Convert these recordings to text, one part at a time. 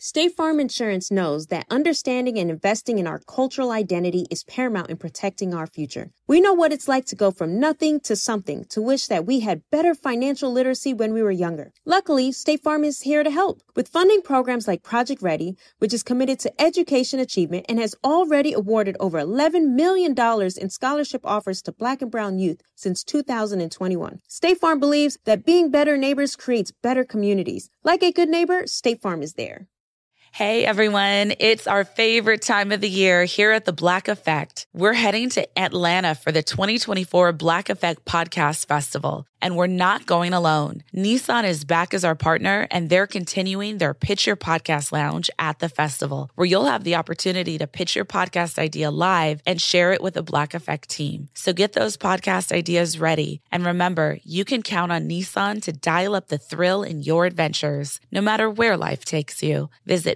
State Farm Insurance knows that understanding and investing in our cultural identity is paramount in protecting our future. We know what it's like to go from nothing to something, to wish that we had better financial literacy when we were younger. Luckily, State Farm is here to help with funding programs like Project Ready, which is committed to education achievement and has already awarded over $11 million in scholarship offers to Black and brown youth since 2021. State Farm believes that being better neighbors creates better communities. Like a good neighbor, State Farm is there. Hey everyone, it's our favorite time of the year here at The Black Effect. We're heading to Atlanta for the 2024 Black Effect Podcast Festival, and we're not going alone. Nissan is back as our partner, and they're continuing their Pitch Your Podcast Lounge at the festival, where you'll have the opportunity to pitch your podcast idea live and share it with the Black Effect team. So get those podcast ideas ready. And remember, you can count on Nissan to dial up the thrill in your adventures, no matter where life takes you. Visit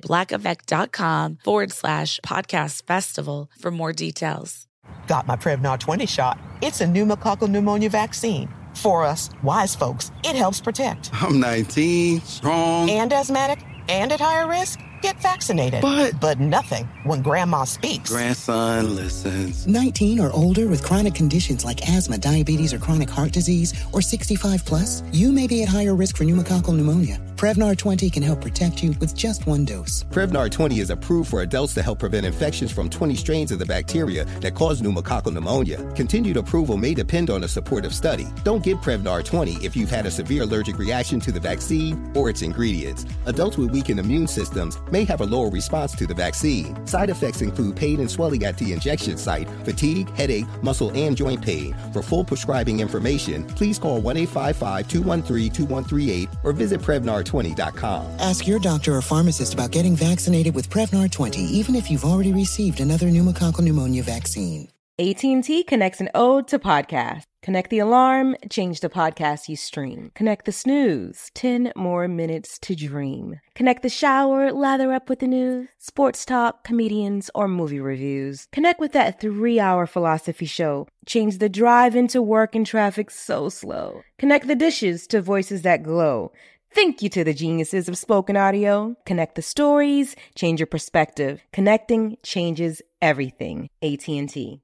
blackeffect.com/podcast festival for more details. Got my Prevnar 20 shot. It's a pneumococcal pneumonia vaccine. For us, wise folks, it helps protect. I'm 19, strong, and asthmatic, and at higher risk. Get vaccinated. But nothing when grandma speaks. Grandson listens. 19 or older with chronic conditions like asthma, diabetes, or chronic heart disease, or 65 plus, you may be at higher risk for pneumococcal pneumonia. Prevnar 20 can help protect you with just one dose. Prevnar 20 is approved for adults to help prevent infections from 20 strains of the bacteria that cause pneumococcal pneumonia. Continued approval may depend on a supportive study. Don't get Prevnar 20 if you've had a severe allergic reaction to the vaccine or its ingredients. Adults with weakened immune systems may have a lower response to the vaccine. Side effects include pain and swelling at the injection site, fatigue, headache, muscle, and joint pain. For full prescribing information, please call 1-855-213-2138 or visit Prevnar20.com. Ask your doctor or pharmacist about getting vaccinated with Prevnar 20, even if you've already received another pneumococcal pneumonia vaccine. AT&T connects an ode to podcast. Connect the alarm, change the podcast you stream. Connect the snooze, 10 more minutes to dream. Connect the shower, lather up with the news, sports talk, comedians, or movie reviews. Connect with that 3-hour philosophy show. Change the drive into work and traffic so slow. Connect the dishes to voices that glow. Thank you to the geniuses of spoken audio. Connect the stories, change your perspective. Connecting changes everything. AT&T.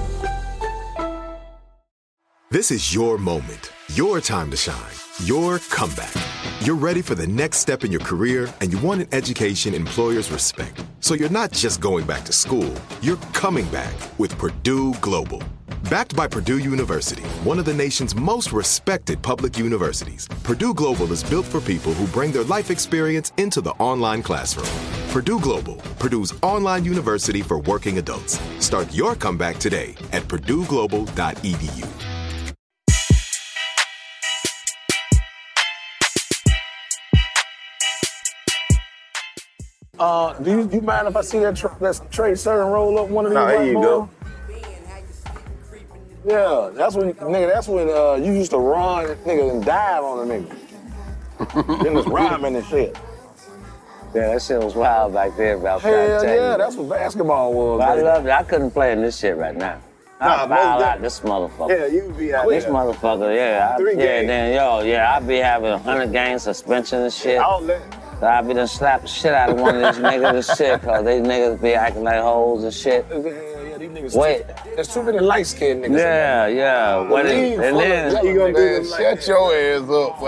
This is your moment, your time to shine, your comeback. You're ready for the next step in your career, and you want an education employers respect. So you're not just going back to school, you're coming back with Purdue Global. Backed by Purdue University, one of the nation's most respected public universities, Purdue Global is built for people who bring their life experience into the online classroom. Purdue Global, Purdue's online university for working adults. Start your comeback today at purdueglobal.edu. Do you mind if I see that Trey Sermon roll up one of these? There you go. Yeah, that's when you used to run, nigga, and dive on a nigga. Then it's rhyming and shit. Yeah, that shit was wild back there. Hell yeah, that's what basketball was. I loved it. I couldn't play in this shit right now. I'd foul out this motherfucker. Yeah, you'd be out this motherfucker, I'd be having 100 game suspension and shit. I'd be done slap the shit out of one of these niggas and shit, cause these niggas be acting like hoes and shit. Yeah, these niggas. Wait. There's too many light-skinned niggas. Yeah. And then you gonna do this shut your ass up,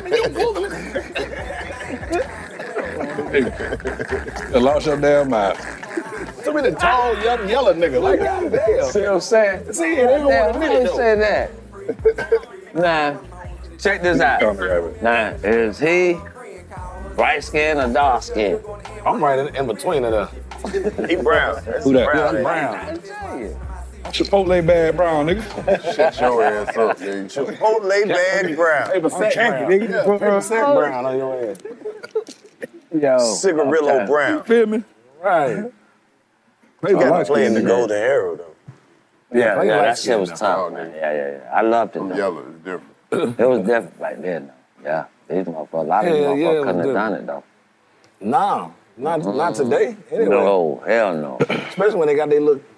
man. Lost your damn mind. Too many tall, young, yellow niggas. Like, goddamn. See what I'm saying? See, they don't want to admit it, say that. Nah, check this out. Now, is he bright skin or dark skin? I'm right in between of them. He brown. Who that? Yeah, I'm brown. Chipotle bad brown, nigga. Shut your ass up, nigga. Chipotle bad brown. I'm canky, nigga. Put brown on your ass. Yo. Cigarillo brown. You feel me? Right. You gotta play in the golden arrow, though. Yeah, that shit was tough, man. Yeah. I loved it, though. Yellow is different. It was different back then, though. Yeah. These motherfuckers, a lot of these motherfuckers couldn't have done it, though. Nah, not today. Anyway. No, hell no. Especially when they got their look.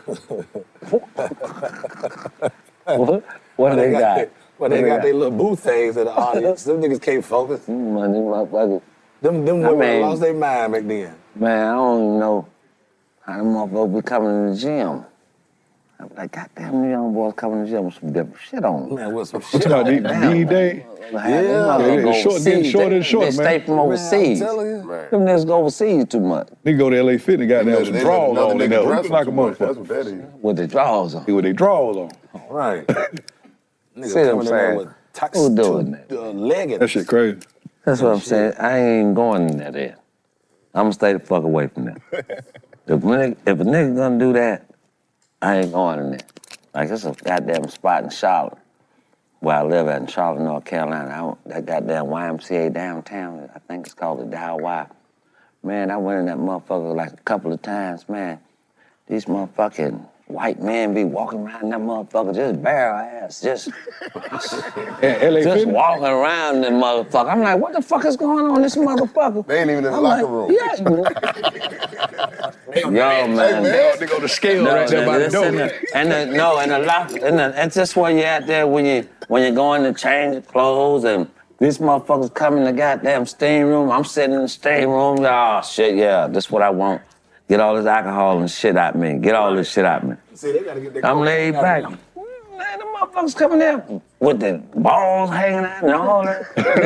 What they got? Well, they got their little booth things in the audience. Them niggas can't focus. These motherfuckers Them women lost their mind back then. Man, I don't even know how them motherfuckers be coming to the gym. I'm like, goddamn, them young boys coming to the gym with some different shit on. Man, with some shit on. D-Day? Getting shorter and shorter, they man. stay from overseas. Man, I'm telling you. Them niggas go overseas too much. They go to LA Fitness, goddamn, some drawers on in there. Looks like a motherfucker. That's what that is. With the drawers on. With their drawers on. Right. Nigga See what I'm coming in there saying? with Who doing that? leggings. That shit crazy. That's what I'm saying. I ain't going in there. I'm gonna stay the fuck away from that. If a nigga gonna do that, I ain't going in there. Like, it's a goddamn spot in Charlotte, where I live at in Charlotte, North Carolina. That goddamn YMCA downtown, I think it's called the Dow Y. Man, I went in that motherfucker like a couple of times, man. These motherfucking white men be walking around that motherfucker just bare ass, just walking around that motherfucker. I'm like, what the fuck is going on in this motherfucker? They ain't even in the locker room. Yo, man. They go to scale right there by the door. It's just where you at there when you going to change your clothes and these motherfuckers come in the goddamn steam room. I'm sitting in the steam room. Oh, shit, yeah, this is what I want. Get all this alcohol and shit out me. Get all this shit out me. See, they gotta get their I'm laid back. Man, the motherfuckers coming there with the balls hanging out and all that.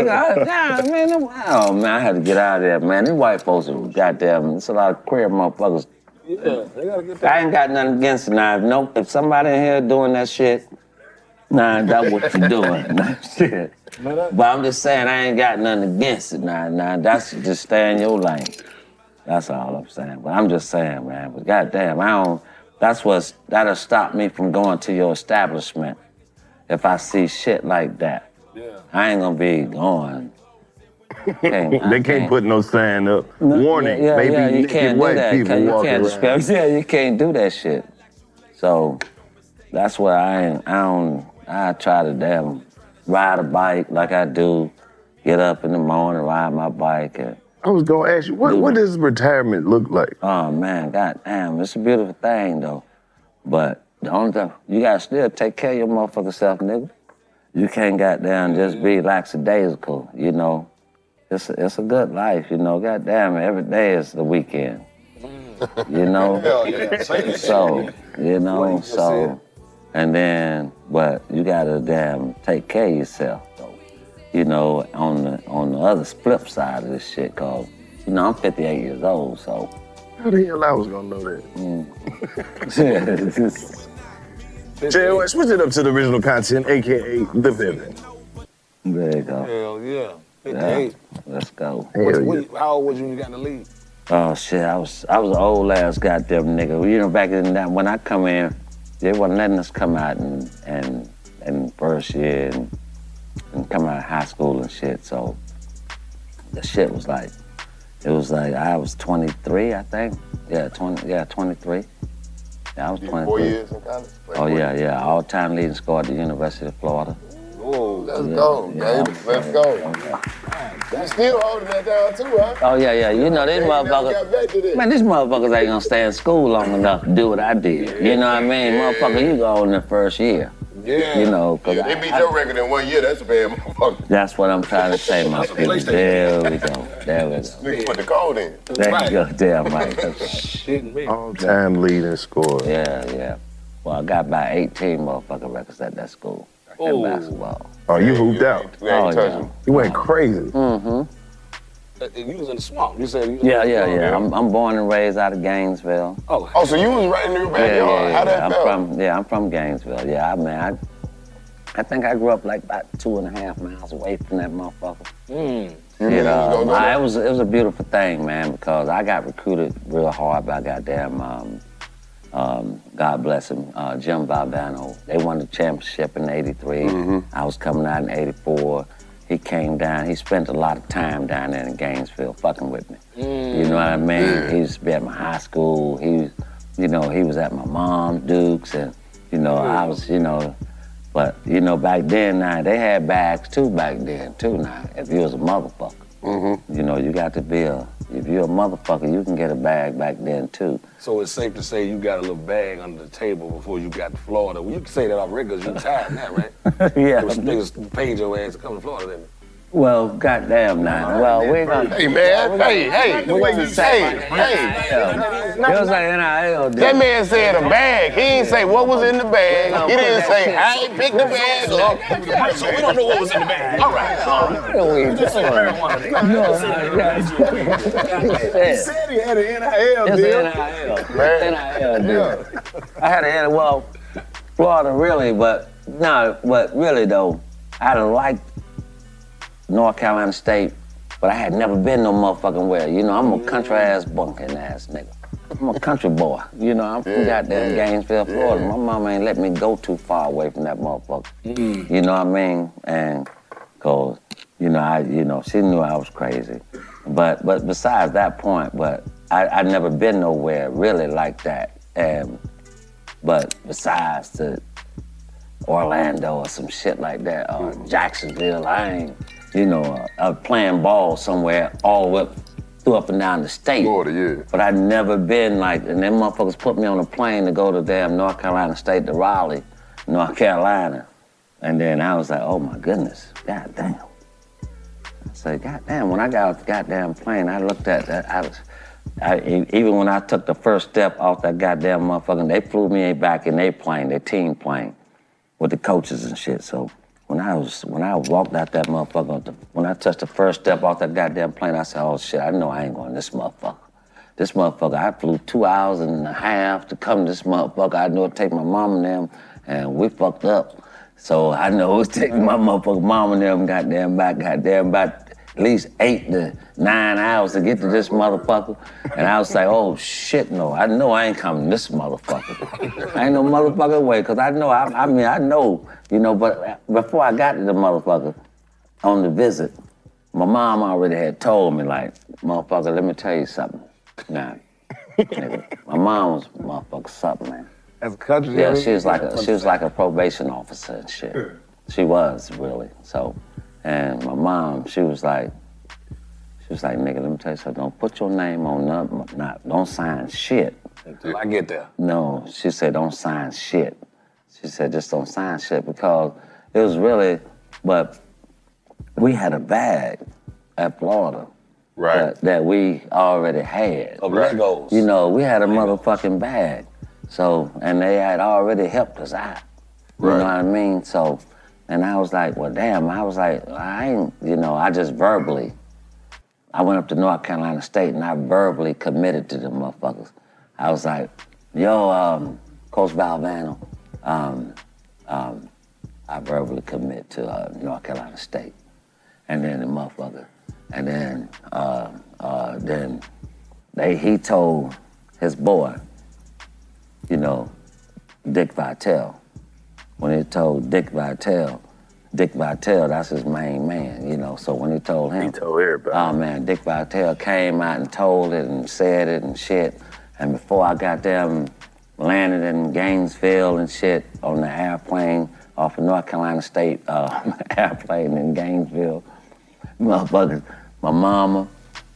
Oh, man, I had to get out of there, man. These white folks are goddamn, it's a lot of queer motherfuckers. Yeah, they gotta get that. I ain't got nothing against it now. If somebody in here doing that shit, nah, that's what you doing. Nah, shit. But I'm just saying, I ain't got nothing against it. Nah, that's just stay in your lane. That's all I'm saying. But I'm just saying, man. But goddamn, that'll stop me from going to your establishment if I see shit like that. Yeah. I ain't gonna be going. They can't put no sign up. Warning, maybe you can't white do that. people walking around. You can't do that shit. So that's where I try to damn ride a bike like I do, get up in the morning, ride my bike. And I was gonna ask you, what does retirement look like? Oh man, goddamn, it's a beautiful thing though. But the only thing, you gotta still take care of your motherfucking self, nigga. You can't goddamn just be lackadaisical, you know. It's a good life, you know. Goddamn, every day is the weekend. You know? Hell yeah. So, you know, and then, but you gotta damn take care of yourself, though. You know, on the other flip side of this shit, cause, you know, I'm 58 years old, so. How the hell I was gonna know that? Jay, switch it up to the original content, AKA The Vivid. There you go. Hell yeah. 58. Yeah, let's go. How old was you when you got in the league? Oh shit, I was an old ass goddamn nigga. You know, back in that when I come in, they wasn't letting us come out and first year and come out of high school and shit. So the shit was like, it was like I was 23, I think. 23. Yeah, I was 23. 4 years in college? Oh yeah, all-time leading scorer at the University of Florida. Whoa, let's go, baby. Let's go. You still holding that down too, huh? Oh yeah. You know these motherfuckers. Man, these motherfuckers ain't gonna stay in school long enough to do what I did. You know what I mean, motherfucker? You go in the first year. Yeah. You know, cause they beat your record in 1 year. That's a bad motherfucker. That's what I'm trying to say, my people. There we go. Nigga put the code in. There you go. Damn right. All-time leading scorer. Yeah. Well, I got about 18 motherfucking records at that school. In basketball. Oh, you hooped out. Oh, yeah. You went crazy. Mm-hmm. You was in the swamp. You said you was Yeah. I'm born and raised out of Gainesville. Oh, so you was right in your backyard. How that felt? I'm from Gainesville. Yeah, I mean, I think I grew up like about 2.5 miles away from that motherfucker. You know, it was a beautiful thing, man, because I got recruited real hard by goddamn God bless him, Jim Valvano. They won the championship in '83. Mm-hmm. I was coming out in '84. He came down. He spent a lot of time down there in Gainesville fucking with me. You know what I mean? He used to be at my high school. He was at my mom's Dukes, and I was, but back then now they had bags too back then too. Now if you was a motherfucker, you got to be if you're a motherfucker, you can get a bag back then too. So it's safe to say you got a little bag under the table before you got to Florida. Well, you can say that off records. You tired now, right? Yeah. Those niggas paid your ass to come to Florida, didn't they? Well, goddamn now. Well, we're gonna. Hey, man. Hey. It was like NIL. That man said a bag. He didn't say what was in the bag. He didn't say I ain't picked the bag up. So we don't know what was in the bag. All right. He said he had an NIL deal. NIL deal. I had an NIL. Well, Florida really, but really though, I done liked North Carolina State, but I had never been no motherfucking where. You know, I'm a country ass bunking ass nigga. I'm a country boy. You know, I'm from goddamn Gainesville, Florida. My mama ain't let me go too far away from that motherfucker. You know what I mean? And cause, she knew I was crazy. But besides that point, I'd never been nowhere really like that. But besides the Orlando or some shit like that, or Jacksonville, I ain't, playing ball somewhere all the way up and down the state. Florida, yeah. But I'd never been like, and them motherfuckers put me on a plane to go to damn North Carolina State to Raleigh, North Carolina. And then I was like, oh my goodness, goddamn. I said, goddamn, when I got off the goddamn plane, I looked at that, even when I took the first step off that goddamn motherfucker, they flew me back in their plane, their team plane, with the coaches and shit. So when I walked out that motherfucker, when I touched the first step off that goddamn plane, I said, oh shit, I know I ain't going to this motherfucker. This motherfucker, I flew 2 hours and a half to come to this motherfucker. I knew it'd take my mom and them, and we fucked up. So I know it was taking my motherfucking mom and them goddamn back about at least 8 to 9 hours to get to this motherfucker. And I was like, oh shit, no, I know I ain't coming to this motherfucker. I ain't no motherfucking way, because I know, I know, but before I got to the motherfucker on the visit, my mom already had told me, like, motherfucker, let me tell you something. Now, nigga, my mom was motherfucker something, man. As a country? Yeah, she was like a probation officer and shit. She was, really, so. And my mom, she was like, nigga, let me tell you something. Don't put your name on nothing. Don't sign shit. Until I get there. No, she said, don't sign shit. She said, just don't sign shit, because it was really, but we had a bag at Florida. Right. That we already had. Of Legos. We had a motherfucking bag. So, and they had already helped us out. You know what I mean? So, and I was like, well, damn, I just verbally, I went up to North Carolina State and I verbally committed to them motherfuckers. I was like, yo, Coach Valvano, I verbally commit to North Carolina State. And then the motherfucker, and then he told his boy, Dick Vitale. When he told Dick Vitale, that's his main man, so when he told him. He told everybody. Oh man, Dick Vitale came out and told it and said it and shit. And before I got them landed in Gainesville and shit on the airplane off of North Carolina State airplane in Gainesville, motherfuckers, my mama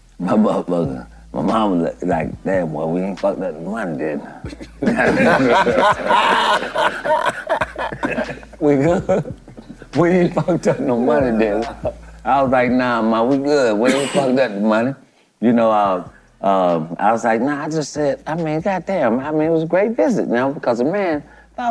like, damn, boy, we ain't fucked up the money, did we? We good? We ain't fucked up no money, did we? I was like, nah, man, we good. We ain't fucked up the money. I was like, nah, I just said, goddamn, it was a great visit, because the man,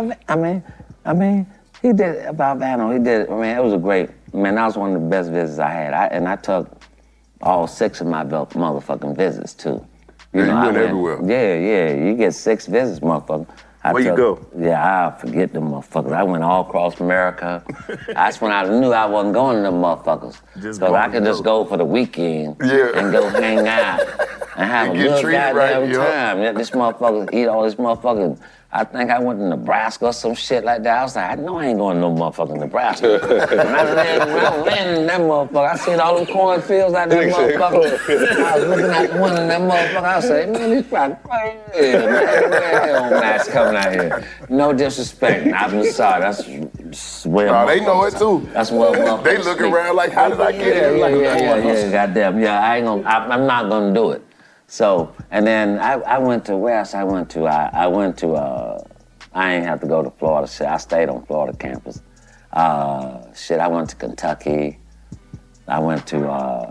he did it, Valvano, he did it. It was a great, that was one of the best visits I had. I took all 6 of my motherfucking visits, too. You went everywhere. Yeah, you get 6 visits, motherfucker. Where you go? Yeah, I forget them motherfuckers. I went all across America. That's when I knew I wasn't going to them motherfuckers. So I could just go for the weekend and go hang out and have a good goddamn time. Yeah, this motherfucker eat all this motherfucking. I think I went to Nebraska or some shit like that. I was like, I know I ain't going to no motherfucking Nebraska. When I landed in that motherfucker, I seen all them cornfields out there, motherfucker. I was looking at one of them motherfuckers. I was saying, man, these probably crazy. Man, that's coming out here. No disrespect. I'm sorry. That's where they know it too. That's what motherfuckers they look around like, how did I get here? Yeah, goddamn. Yeah, I'm not gonna do it. So, and then I went to, where else I went to? I ain't have to go to Florida, shit. I stayed on Florida campus. I went to Kentucky. I went to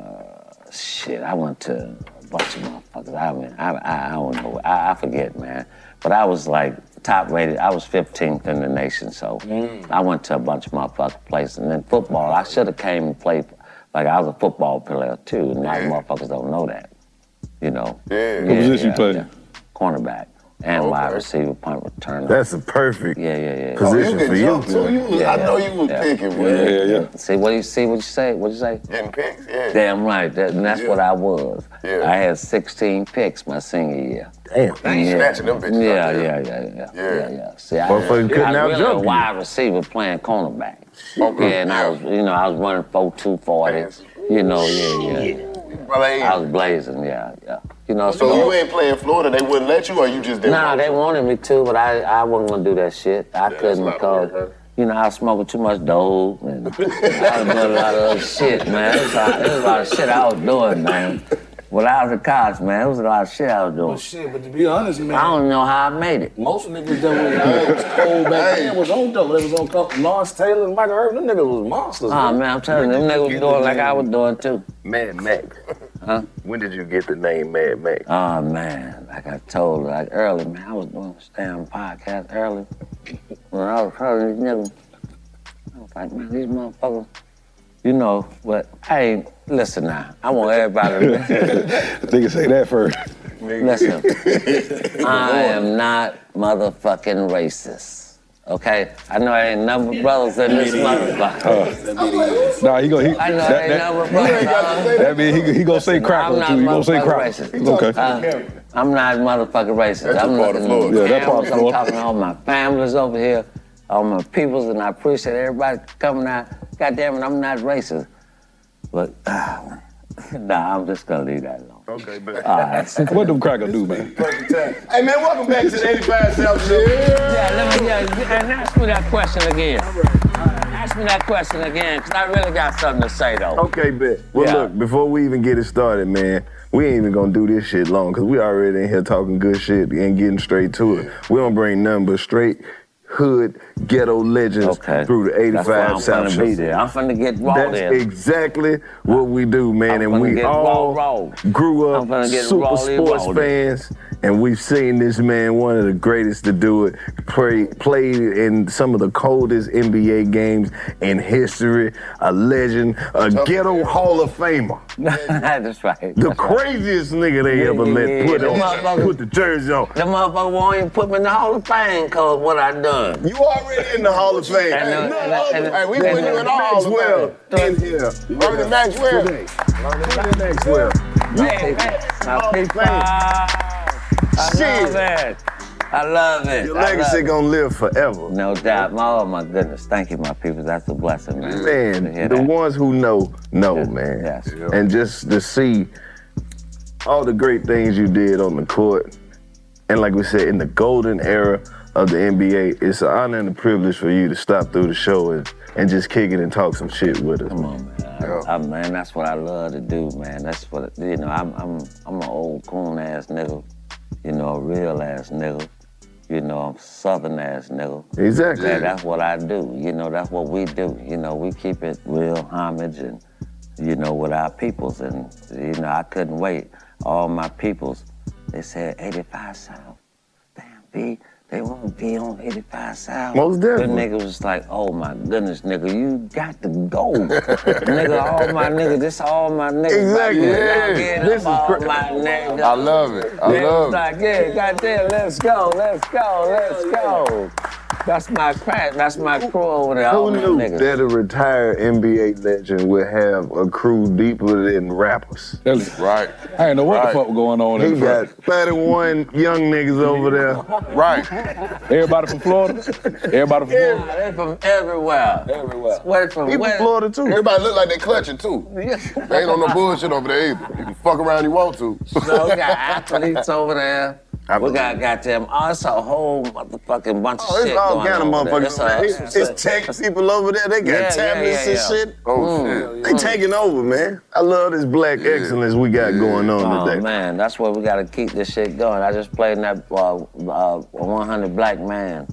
I went to a bunch of motherfuckers. I don't know. I forget, man. But I was like top rated. I was 15th in the nation, so I went to a bunch of motherfucking places. And then football, I should have came and played. Like, I was a football player, too, and a lot of motherfuckers don't know that, you know. Yeah. What position you played? Yeah. Cornerback and wide receiver, punt returner. That's a perfect position for you. I know you was picking, man. Yeah. See, what you say? What'd you say? Getting picks, yeah. Damn right, that's what I was. Yeah. I had 16 picks my senior year. Damn. Snatching them bitches Yeah. See, I was really a wide receiver playing cornerback. Okay, and I was running 4.2 40. You know, I was blazing, yeah. You know, so you ain't playing Florida, they wouldn't let you, or you just didn't? Nah, they wanted me to, but I wasn't gonna do that shit. I couldn't because, you know, I was smoking too much dope and I was doing a lot of other shit, man. It was a lot of shit I was doing, man. When I was at college, man, it was a lot of shit I was doing. Well, shit, but to be honest, man, I don't know how I made it. Most niggas that was cold back then was on dope. They was on Lawrence Taylor and Michael Irvin. Them niggas was monsters. Man, I'm telling you, them niggas was doing like I was doing too. Mad Max. Huh? When did you get the name Mad Max? Oh, man, like I told you, like early, man, I was doing this damn podcast early. When I was hearing these niggas, I was like, man, these motherfuckers, you know, but hey, listen now, I want everybody to They can say that first. Listen, I am not motherfucking racist. Okay, I know I ain't number brothers in this motherfucker. Nah, he I know I ain't number brothers. That mean he gonna say cracker too. He gonna say cracker. Okay. I'm not motherfucking racist. That's I'm part of Florida. Yeah, that's part of I'm Florida. talking to all my families over here, all my peoples, and I appreciate everybody coming out. God damn it, I'm not racist. But, I'm just gonna leave that alone. Okay, man. All right. What them crackers do, man? Hey, man, welcome back to the 85 South Show. And ask me that question again. Ask me that question again, because I really got something to say, though. Okay, bet. Well, look, before we even get it started, man, we ain't even gonna do this shit long, because we already in here talking good shit and getting straight to it. We don't bring nothing but straight hood ghetto legends through the 85 South Show. I'm finna get raw That's there. exactly what we do, man. And we all grew up super sports fans, and we've seen this man, one of the greatest to do it, played in some of the coldest NBA games in history, a legend, a ghetto Hall of Famer. That's right. The craziest nigga they ever let put the jersey on. The motherfucker won't even put me in the Hall of Fame because what I done. You already in the Hall of Fame. Hey, we put you in the Hall of Fame. In here. Ernie Maxwell. Ernie Maxwell. I love it. Your legacy gonna live forever. No doubt. Oh my goodness. Thank you, my people. That's a blessing, man. Man, the ones who know, man. Yes. And just to see all the great things you did on the court, and like we said, in the golden era of the NBA, it's an honor and a privilege for you to stop through the show and just kick it and talk some shit with us. Come on, man. Man, that's what I love to do, man. That's what, you know, I'm an old coon ass nigga, you know, a real ass nigga, you know, I'm southern ass nigga. Exactly. Man, that's what I do, you know, that's what we do. You know, we keep it real homage and, you know, with our peoples. And, you know, I couldn't wait. All my peoples, they said 85 South. Damn, B. They want to be on 85 South. Most definitely. The nigga was like, oh my goodness, nigga, you got to go. Nigga, all my niggas, this all my niggas. Exactly. This is all my niggas. I love it. I love it. Like, yeah, goddamn, let's go. That's my crack. That's my crew over there. Who knew that a retired NBA legend would have a crew deeper than rappers? Right. I didn't know what the fuck was going on in He front. got 31 young niggas over there. Right. Everybody from Florida? Everybody from Florida? They're from everywhere. Where from He from Florida too. Everybody look like they clutching too. They ain't on no bullshit over there either. You can fuck around you want to. So we got athletes over there. We got goddamn, it's a whole motherfucking bunch of shit It's all going kind of on over there. motherfuckers. It's tech people over there. They got tablets and shit. Oh, shit. They taking over, man. I love this black excellence we got going on today. Oh, man, that's where we got to keep this shit going. I just played in that 100 Black Man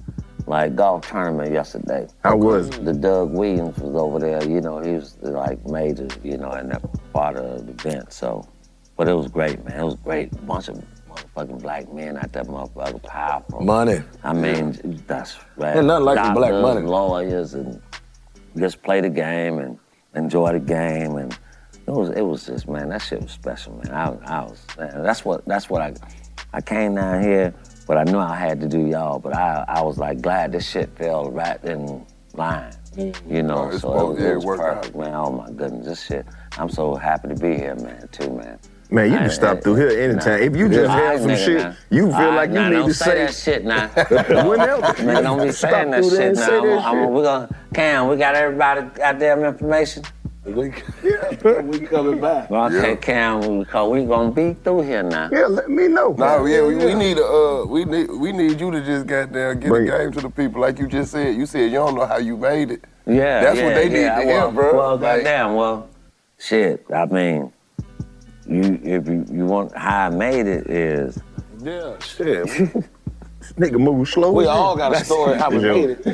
like golf tournament yesterday. How was it? The Doug Williams was over there. You know, he was like major, you know, in that part of the event. So, but it was great, man. It was great. A bunch of motherfucking black men out there, motherfucking powerful. Money. I mean, that's right. Ain't nothing like Doctors, black money. Lawyers, and just play the game and enjoy the game, and it was just, man, that shit was special, man. I was, man, that's what I came down here, but I knew I had to do y'all, but I was like glad this shit fell right in line, you know, so it was perfect, man. Oh my goodness, this shit, I'm so happy to be here, man, too, man. Man, you can stop through here anytime. If you just have some shit, now. you feel like you need to say that shit now. Whenever. Man, don't be saying that shit now. Cam, we got everybody goddamn information. We coming back. Okay, Cam, we gonna be through here now. Yeah, let me know. No, yeah, we need you to just goddamn get the game to the people, like you just said. You said you don't know how you made it. Yeah, that's what they need to hear, bro. Well, goddamn, shit. I mean, if you want how I made it is. Yeah, shit. This nigga move slow. We all got a story how we made it.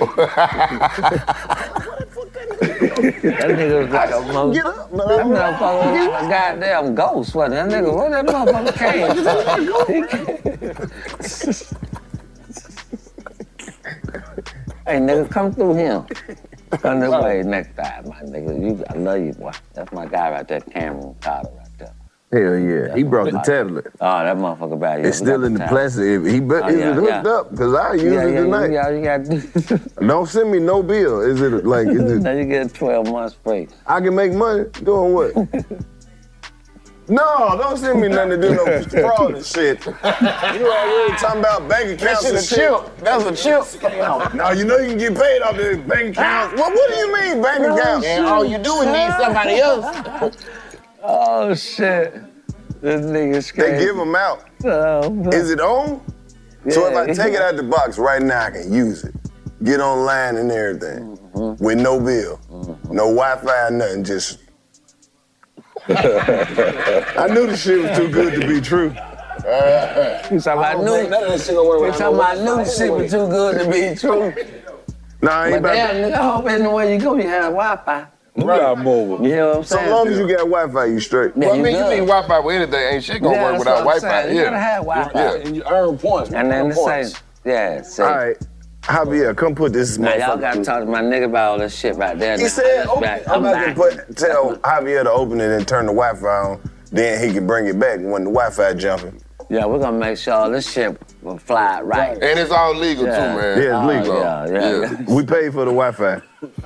That nigga was like a motherfucker, a goddamn ghost, wasn't it? That nigga, where that motherfucker came? Hey, nigga, come through him. Come this way next time, my nigga. I love you, boy. That's my guy right there, Cameron Carter right there. Hell yeah, he brought the tablet. Oh, that motherfucker bad. It's still in the plastic. Is it hooked up? Because I use it tonight. You Don't send me no bill. Is it like? Now you get 12 months free. I can make money doing what? No, don't send me nothing to do no fraud and shit. You already talking about bank accounts and shit. That's a chip. No, you know you can get paid off the bank accounts. Well, what do you mean bank accounts? And all you do is need somebody else. Oh shit. This nigga's scared. They give them out. Is it on? Yeah. So if I take it out the box right now, I can use it. Get online and everything. With no bill. No Wi-Fi, nothing, just... I knew the shit was too good to be true. I knew the shit was too good to be true. Nah, I ain't about nigga, I hope anywhere you go, you have Wi-Fi. Right, mobile. You know what I'm saying? So long as you got Wi-Fi, you straight. Well, I mean, you need Wi-Fi with anything. Ain't shit gonna work without Wi-Fi. You gotta have Wi-Fi. Yeah. And you earn points. And then the same. Yeah, all right. Javier, come put this now, motherfucker. Y'all gotta talk to my nigga about all this shit right there. He said, I'm about to tell Javier to open it and turn the Wi-Fi on. Then he can bring it back when the Wi-Fi jumping. Yeah, we're gonna make sure this shit will fly right. And it's all legal too, man. Yeah, it's legal. Yeah. We paid for the Wi-Fi.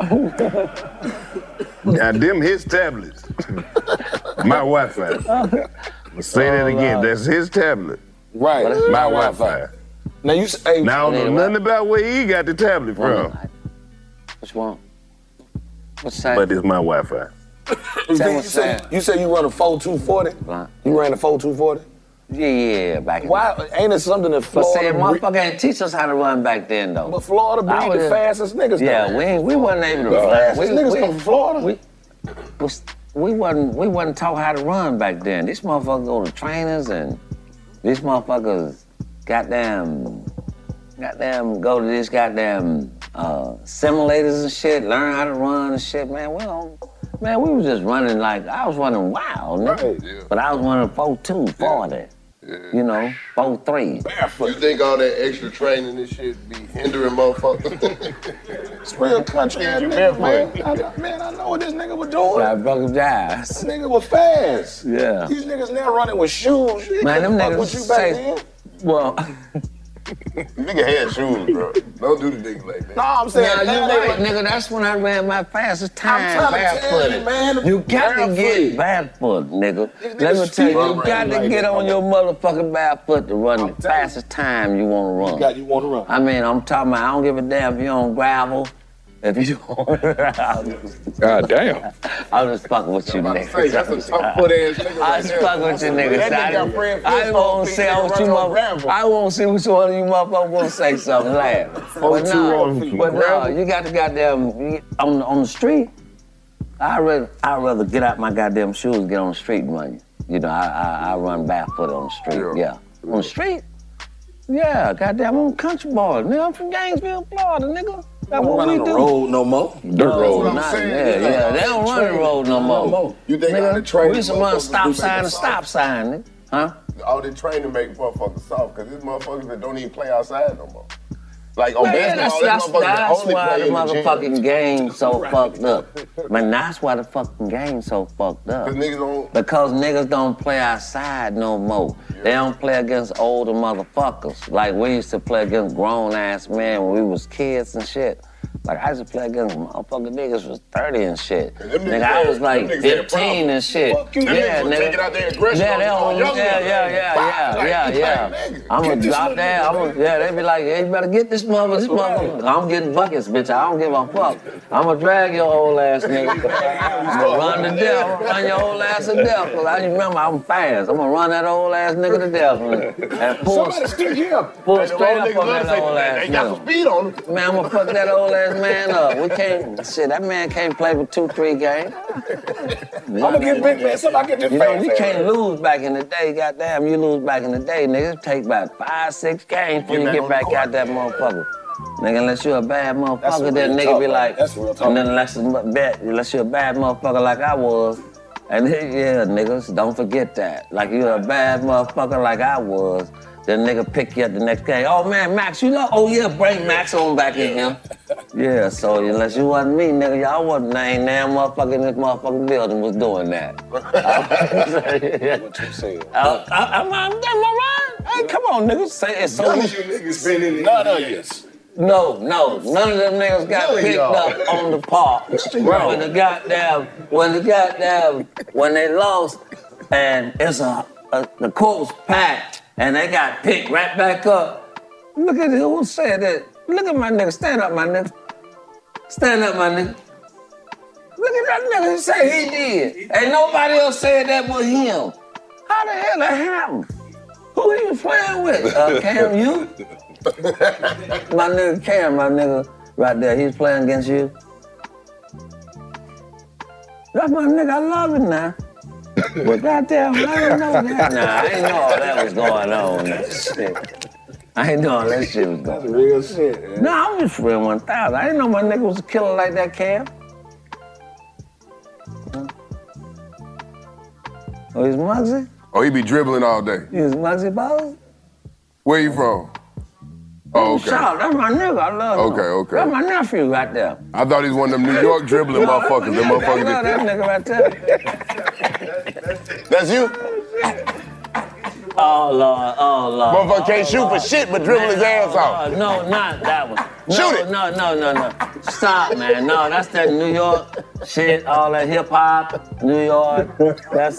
Now, them his tablets. My Wi-Fi. I'll say that again. That's his tablet. Right. My Wi-Fi. Now you say. Now I don't know nothing about where he got the tablet from. Which one? What's that? But it's my Wi-Fi. You say you run a 4240? You ran a 4240? Yeah, back in Why ain't it something that Florida? But motherfucker ain't teach us how to run back then though. But Florida breed the fastest niggas. Yeah, though. we wasn't able to The run. fastest niggas come from Florida. We wasn't taught how to run back then. These motherfuckers go to trainers and these motherfuckers goddamn go to these goddamn simulators and shit, learn how to run and shit, man. We was just running like, I was running wild, nigga. Right, yeah. But I was running 4.2, 40. Yeah. You know, 4.3. Barefoot. You think all that extra training and shit be hindering motherfuckers? It's real country ass nigga, man. I know what this nigga was doing. I broke his ass. This nigga was fast. Yeah. These niggas now running with shoes. Man, them niggas with you back then. Well, nigga had shoes, bro. Don't do the nigga like that. No, I'm saying, nigga, that's when I ran my fastest time barefooted. Man, you got to get barefoot, nigga. Let me tell you, you got to get on your motherfucking barefoot to run the fastest time you want to run. You want to run. I mean, I'm talking about, I don't give a damn if you on gravel. If you don't, God damn. I'm just fucking with you, nigga. That's a tough foot ass nigga. I'm just fucking with you, nigga. I won't say what you motherfuckers. I won't see which one of you motherfuckers want to say something. Laugh. But no, you got to goddamn on the street. I'd rather get out my goddamn shoes and get on the street and run. You know, I run barefoot on the street. Yeah. On the street. Yeah, goddamn, I'm a country boy. Nigga, I'm from Gainesville, Florida, nigga. That's what we do. Road no more. Dirt road. Yeah. They don't run the road no more. You think all the Nigga, training we used to run motherfuckers stop do sign make to stop sign, nigga. Huh? All the training make motherfuckers soft, because there's motherfuckers that don't even play outside no more. Like on Man, basketball, that's there's motherfuckers that why only the play in the gym. motherfucking game's so fucked up. Man, that's why the fucking game's so fucked up. Because niggas don't play outside no more. They don't play against older motherfuckers. Like we used to play against grown-ass men when we was kids and shit. Like I used to play against motherfucking niggas was 30 and shit. Nigga, I was like 15 and shit. Yeah, nigga. Take it out there aggressive. Yeah. I'ma drop that. They be like, hey, you better get this motherfucker. I'm getting buckets, bitch. I don't give a fuck. I'ma drag your old ass nigga. I'ma run to death. I'ma run your old ass to death. Cause I remember I'm fast. I'ma run that old ass nigga to death. And pull straight up on that old ass nigga. They got some speed on him. Man, I'ma fuck that old ass man up. That man can't play for 2-3 games. I'ma get big, man. Somebody get this You can't lose back in the day, goddamn. You lose back in the day, nigga. It take about 5-6 games before you get back out that motherfucker. Nigga, unless you're a bad motherfucker, then nigga be like, and then unless you're a bad motherfucker like I was, and yeah, niggas, don't forget that. Like you're a bad motherfucker like I was, then nigga pick you up the next game. Oh man, Max, you know? Oh yeah, bring Max on back in here. Yeah, so unless you wasn't me, nigga, y'all wasn't damn motherfucker in this motherfucking building was doing that. What you saying? Am I right? Hey, come on, niggas. Say it. None of you niggas been in none of you. No, none of them niggas got picked up on the park when they lost, and it's the court was packed, and they got picked right back up. Look at who said that. Look at my nigga. Stand up, my nigga. Stand up, my nigga. Look at that nigga. He said he did. Ain't nobody else said that but him. How the hell that happened? Who he was playing with? Cam, you? My nigga Cam, my nigga, right there. He's playing against you. That's my nigga. I love him now. But goddamn, I didn't know that. Nah, I didn't know all that was going on. Shit. I didn't know all that shit was going on. That's real shit, man. Nah, I'm just real 1,000. I didn't know my nigga was a killer like that, Cam. Oh, he's Muggsy? Oh, he be dribbling all day. He's Muggsy Bowles? Where you from? Oh, okay. Shout, that's my nigga. I love him. Okay. That's my nephew right there. I thought he was one of them New York dribbling motherfuckers. Them motherfuckers. I love that nigga right there. That's you? Oh, Lord. Motherfucker can't shoot for shit but dribble his ass off. No, not that one. Shoot it. No. Stop, man. No, that's that New York shit, all that hip-hop, New York. Do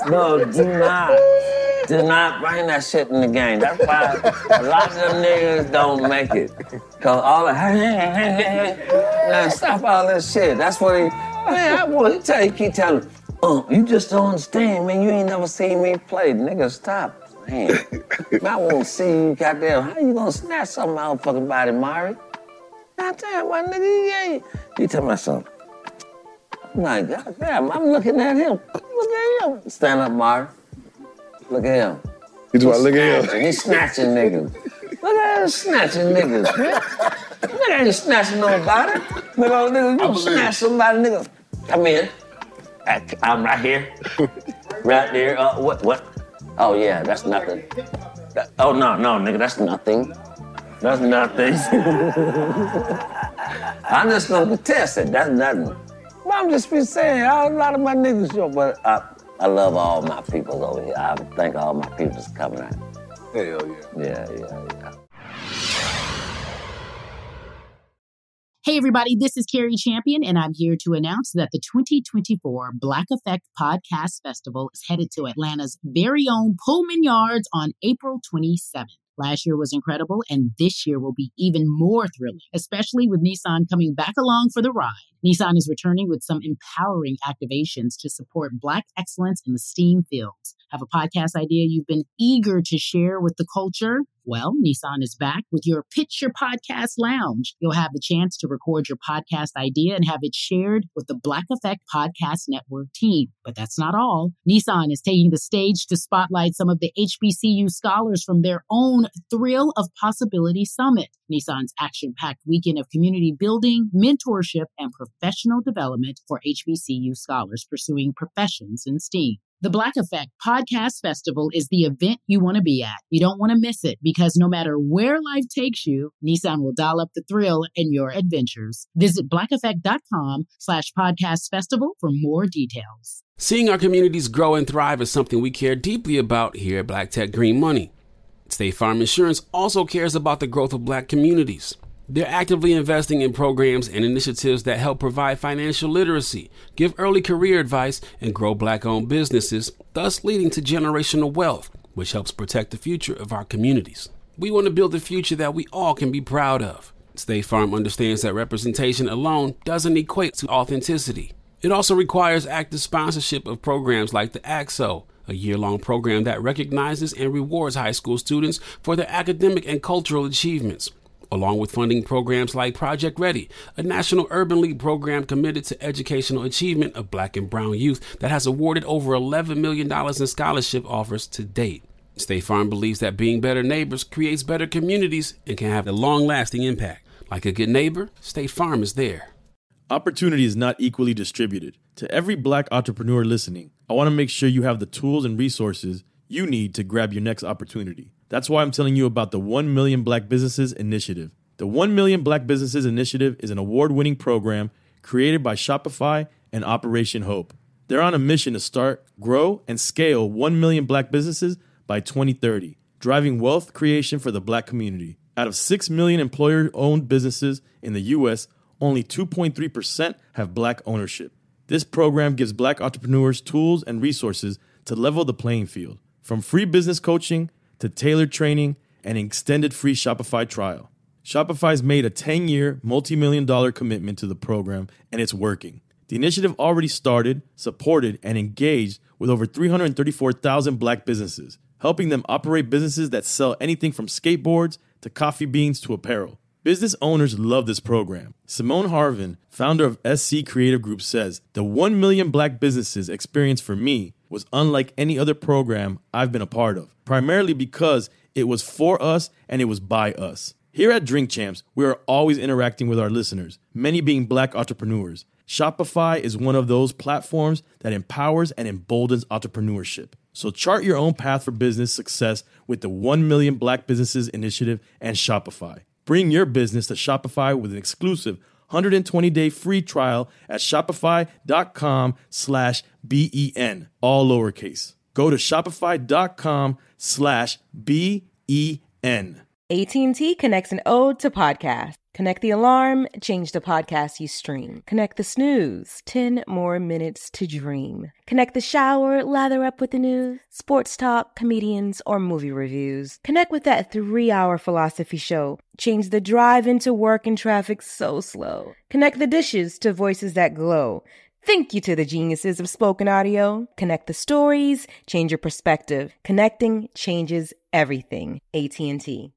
not bring that shit in the game. That's why a lot of them niggas don't make it. Cause all the man, stop all that shit. That's what he keep telling me, you just don't understand, man. You ain't never seen me play. Nigga, stop. Man, I won't see you, goddamn. How you gonna snatch something out of fucking body, Mari? Goddamn, my nigga, you tell me something. I'm like, goddamn, I'm looking at him. Look at him. Stand up, Mari. Look at him. You just want to look at him? He's snatching niggas. Look at him snatching niggas, man. Nigga ain't snatching nobody. Nigga, you snatch somebody, nigga. Come in. I'm right here. Right there. What? Oh, yeah, that's nothing. No, nigga, that's nothing. That's nothing. I'm just gonna contest it. That's nothing. But I'm just be saying, a lot of my niggas, but I love all my people over here. I thank all my people's coming out. Hell yeah. Yeah. Hey everybody, this is Carrie Champion, and I'm here to announce that the 2024 Black Effect Podcast Festival is headed to Atlanta's very own Pullman Yards on April 27th. Last year was incredible, and this year will be even more thrilling, especially with Nissan coming back along for the ride. Nissan is returning with some empowering activations to support Black excellence in the STEAM fields. Have a podcast idea you've been eager to share with the culture? Well, Nissan is back with your Pitch Your Podcast Lounge. You'll have the chance to record your podcast idea and have it shared with the Black Effect Podcast Network team. But that's not all. Nissan is taking the stage to spotlight some of the HBCU scholars from their own Thrill of Possibility Summit, Nissan's action-packed weekend of community building, mentorship, and professional development for HBCU scholars pursuing professions in STEAM. The Black Effect Podcast Festival is the event you want to be at. You don't want to miss it because no matter where life takes you, Nissan will dial up the thrill in your adventures. Visit blackeffect.com/podcast festival for more details. Seeing our communities grow and thrive is something we care deeply about here at Black Tech Green Money. State Farm Insurance also cares about the growth of Black communities. They're actively investing in programs and initiatives that help provide financial literacy, give early career advice, and grow Black-owned businesses, thus leading to generational wealth, which helps protect the future of our communities. We want to build a future that we all can be proud of. State Farm understands that representation alone doesn't equate to authenticity. It also requires active sponsorship of programs like the AXO, a year-long program that recognizes and rewards high school students for their academic and cultural achievements, along with funding programs like Project Ready, a National Urban League program committed to educational achievement of Black and brown youth that has awarded over $11 million in scholarship offers to date. State Farm believes that being better neighbors creates better communities and can have a long-lasting impact. Like a good neighbor, State Farm is there. Opportunity is not equally distributed. To every Black entrepreneur listening, I want to make sure you have the tools and resources you need to grab your next opportunity. That's why I'm telling you about the 1 Million Black Businesses Initiative. The 1 Million Black Businesses Initiative is an award-winning program created by Shopify and Operation Hope. They're on a mission to start, grow, and scale 1 million Black businesses by 2030, driving wealth creation for the Black community. Out of 6 million employer-owned businesses in the U.S., only 2.3% have Black ownership. This program gives Black entrepreneurs tools and resources to level the playing field, from free business coaching to tailored training and an extended free Shopify trial. Shopify's made a 10-year, multi-million-dollar commitment to the program, and it's working. The initiative already started, supported, and engaged with over 334,000 Black businesses, helping them operate businesses that sell anything from skateboards to coffee beans to apparel. Business owners love this program. Simone Harvin, founder of SC Creative Group, says, "The 1 million Black businesses experience for me was unlike any other program I've been a part of, primarily because it was for us and it was by us." Here at Drink Champs, we are always interacting with our listeners, many being Black entrepreneurs. Shopify is one of those platforms that empowers and emboldens entrepreneurship. So chart your own path for business success with the 1 Million Black Businesses Initiative and Shopify. Bring your business to Shopify with an exclusive 120-day free trial at shopify.com/BEN, all lowercase. Go to shopify.com/BEN. AT&T connects an ode to podcast. Connect the alarm, change the podcast you stream. Connect the snooze, 10 more minutes to dream. Connect the shower, lather up with the news, sports talk, comedians, or movie reviews. Connect with that 3-hour philosophy show. Change the drive into work and traffic so slow. Connect the dishes to voices that glow. Thank you to the geniuses of spoken audio. Connect the stories, change your perspective. Connecting changes everything. AT&T.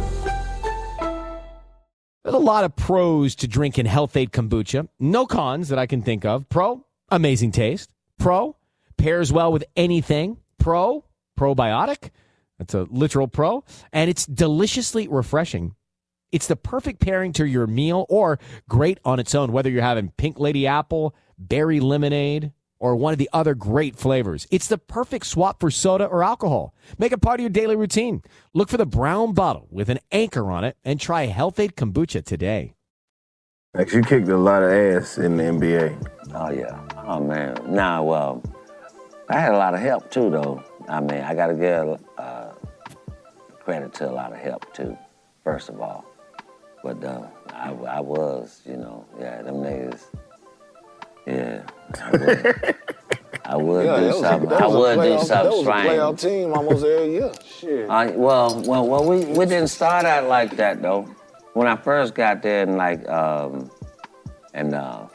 There's a lot of pros to drinking Health-Ade kombucha. No cons that I can think of. Pro, amazing taste. Pro, pairs well with anything. Pro, probiotic. That's a literal pro. And it's deliciously refreshing. It's the perfect pairing to your meal or great on its own, whether you're having Pink Lady Apple, berry lemonade, or one of the other great flavors. It's the perfect swap for soda or alcohol. Make it part of your daily routine. Look for the brown bottle with an anchor on it and try Health-Ade kombucha today. Like, you kicked a lot of ass in the NBA. Oh, yeah. Oh, man. Nah, well, I had a lot of help, too, though. I mean, I got to give credit to a lot of help, too, first of all. But I was, you know, yeah, them niggas, yeah. I would do something. I would do something strange. That was a playoff team almost every year. Shit. Well, we didn't start out like that though. When I first got there in like in 91,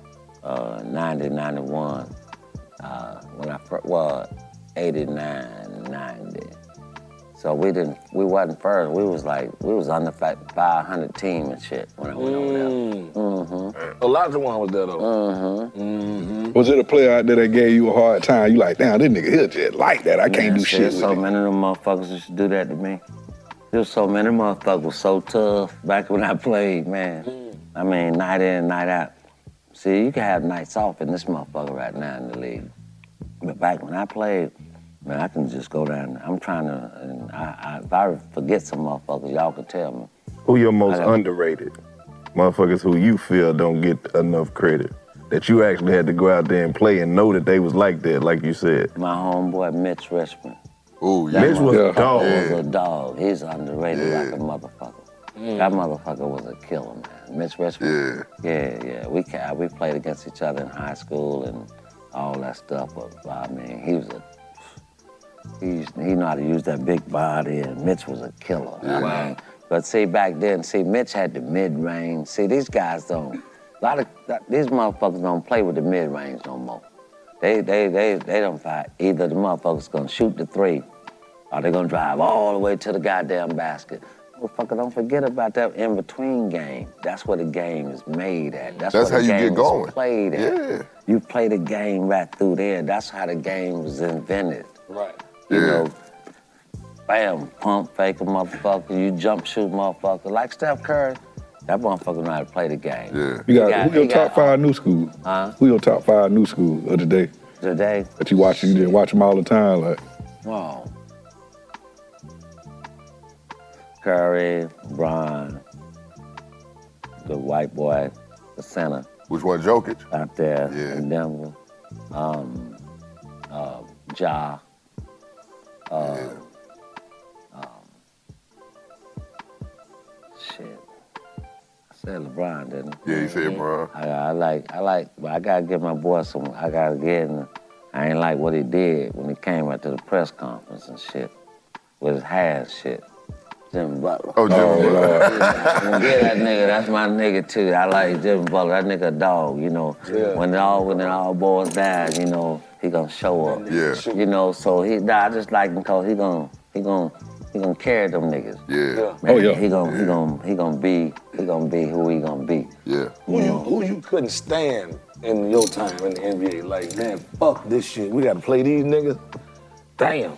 90, 91, when I first 89. 99 then. So we wasn't first. We was under 500 team and shit when I went over there. A lot of one was there though. Was it a player out there that gave you a hard time? You like, damn, this nigga here just like that. I can't do shit with so it. many of them motherfuckers used to do that to me. There's so many motherfuckers was so tough back when I played, man. I mean, night in, night out. See, you can have nights off in this motherfucker right now in the league. But back when I played, man, I can just go down. I'm trying to, and if I forget some motherfuckers, y'all can tell me. Who your most underrated? Motherfuckers who you feel don't get enough credit. That you actually had to go out there and play and know that they was like that, like you said. My homeboy, Mitch Richmond. Ooh, yeah. Mitch was a dog. He was a dog. He's underrated like a motherfucker. That motherfucker was a killer, man. Mitch Richmond. Yeah. We played against each other in high school and all that stuff. But I mean, he know how to use that big body, and Mitch was a killer. I mean, but see, back then, Mitch had the mid-range. See, these guys don't. These motherfuckers don't play with the mid-range no more. They don't fight. Either the motherfuckers gonna shoot the three, or they gonna drive all the way to the goddamn basket. Motherfucker, don't forget about that in-between game. That's where the game is made at. That's how where the you game get going. is played at. Yeah. You play the game right through there. That's how the game was invented. Right. You know, bam, pump fake a motherfucker. You jump shoot motherfucker. Like Steph Curry, that motherfucker know how to play the game. Yeah. Who your top 5 new school? Who your top 5 new school of the day? Today? That you watch, you didn't watch them all the time, like. Wow. Curry, Bron, the white boy, the center. Which one, Jokic? Out there in Denver. Ja. Shit. I said LeBron, didn't I? Yeah, you said LeBron. I like, but I gotta give my boy some, I ain't like what he did when he came out to the press conference and shit. With his hands shit. Jimmy Butler. Oh, Jimmy Butler. Yeah, that nigga, that's my nigga too. I like Jimmy Butler. That nigga a dog, you know. Yeah. When it all boils down, you know, he gonna show up. Yeah. You know, so I just like him because he gonna carry them niggas. Yeah. Man, He gonna be who he gonna be. Yeah. Who you couldn't stand in your time in the NBA? Like, man, fuck this shit. We gotta play these niggas. Damn.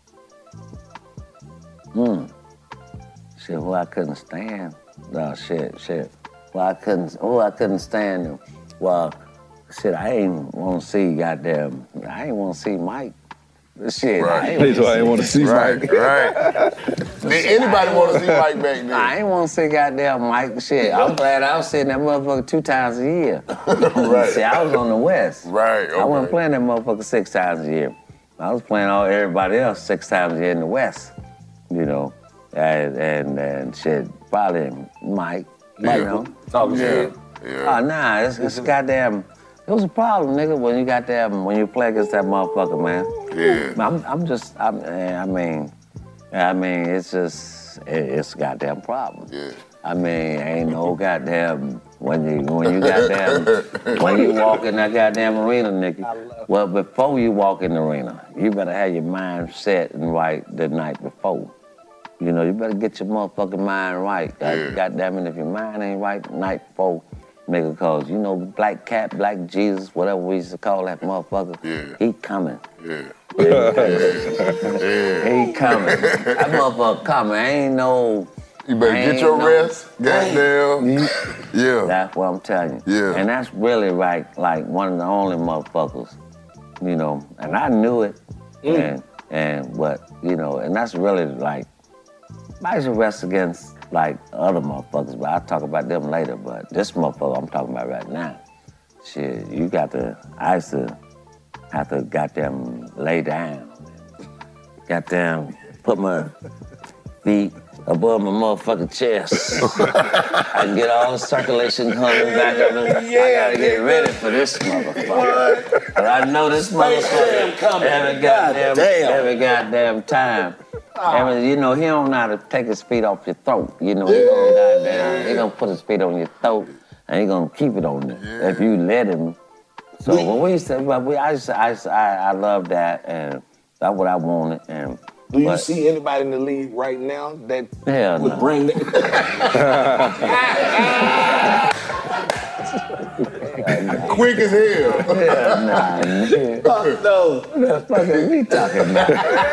Shit, who I couldn't stand? No, shit. Well, I couldn't stand him. Well, shit, I ain't want to see Mike. Shit, Right. I ain't want to see Mike. Right. Did anybody want to see Mike back then? I ain't want to see goddamn Mike. Shit, I'm glad I was seeing that motherfucker 2 times a year. Right. See, I was on the West. Right, okay. I wasn't playing that motherfucker 6 times a year. I was playing everybody else 6 times a year in the West. You know, and shit, probably Mike. You know. Talking shit. Oh, nah, it's goddamn. It was a problem, nigga, when you play against that motherfucker, man. Yeah. I mean, it's a goddamn problem. Yeah. I mean, ain't no goddamn when you walk in that goddamn arena, nigga. Well, before you walk in the arena, you better have your mind set and right the night before. You know, you better get your motherfucking mind right. Goddamn it, if your mind ain't right the night before, nigga, cause you know, Black Cat, Black Jesus, whatever we used to call that motherfucker, he coming. Yeah. He coming. That motherfucker coming. Ain't no. You better get your rest. Goddamn. Yeah. That's what I'm telling you. Yeah. And that's really like one of the only motherfuckers, you know. And I knew it. But you know, and that's really like. I used to rest against like other motherfuckers, but I'll talk about them later. But this motherfucker I'm talking about right now, shit, I used to have to goddamn lay down, goddamn put my feet above my motherfucking chest. I can get all the circulation coming back up. I gotta get ready for this motherfucker. But I know this motherfucker every goddamn time. You know, he don't know how to take his feet off your throat. You know, he gonna put his feet on your throat and he gonna keep it on there if you let him. So when we used to, I love that, and That's what I wanted. And do you see anybody in the league right now that would bring that? Quick as hell. Fuck no. What the fuck are we talking about?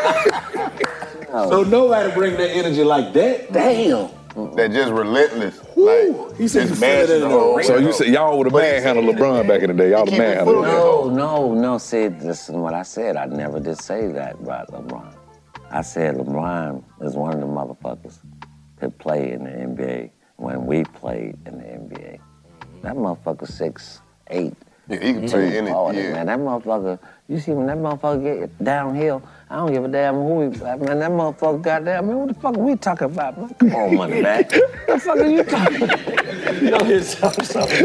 So nobody bring that energy like that? Damn. They're just relentless. Like, he said just mashing the whole So you said y'all would have manhandled LeBron back in the day. Y'all the manhandled. No. See, listen to what I said. I never did say that about LeBron. I said LeBron is one of the motherfuckers that play in the NBA when we played in the NBA. That motherfucker 6'8". Yeah, he can play any. Man, that motherfucker. You see when that motherfucker get downhill, I don't give a damn who he. Man, that motherfucker goddamn. Man, what the fuck are we talking about? Man, come on, money back. What the fuck are you talking about? You know, here's something.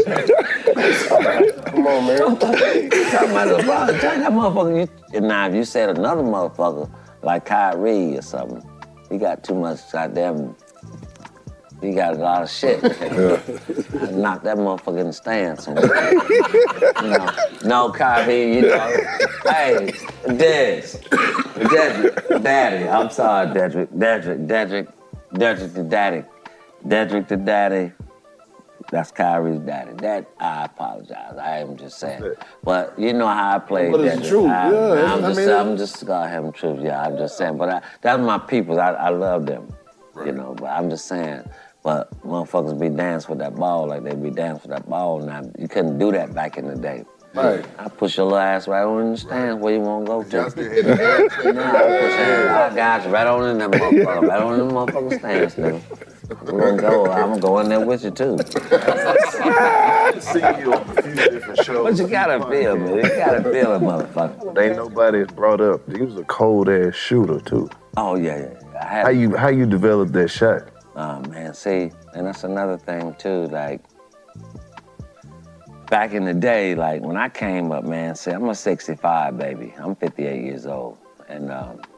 Come on, man. You talking about LeBron? Tell that motherfucker. Now, if you said another motherfucker like Kyrie or something, he got too much goddamn. He got a lot of shit. Knock that motherfucker in the stand somewhere. No, Kyrie, Hey, Daddy. I'm sorry, Dedrick the daddy. That's Kyrie's daddy. That, I apologize. I am just saying. But you know how I play. But it's true. I'm just gonna have them truth. Yeah, I'm just saying. But that's my people. I love them. Right. You know, but I'm just saying. But motherfuckers be dancing with that ball like they be dancing with that ball now. You couldn't do that back in the day. Right. I push your little ass right on in the stand where you want to go to. I got you right on in that motherfucker. Right on in the motherfucking stands, nigga. I'm gonna go in there with you too. I've seen you on a few different shows. But you gotta feel, man. You gotta feel it, motherfucker. Ain't nobody brought up. He was a cold ass shooter too. Oh yeah. How you developed that shot? Oh man, see, and that's another thing too. Like back in the day, like when I came up, man. See, I'm a 65 baby. I'm 58 years old, and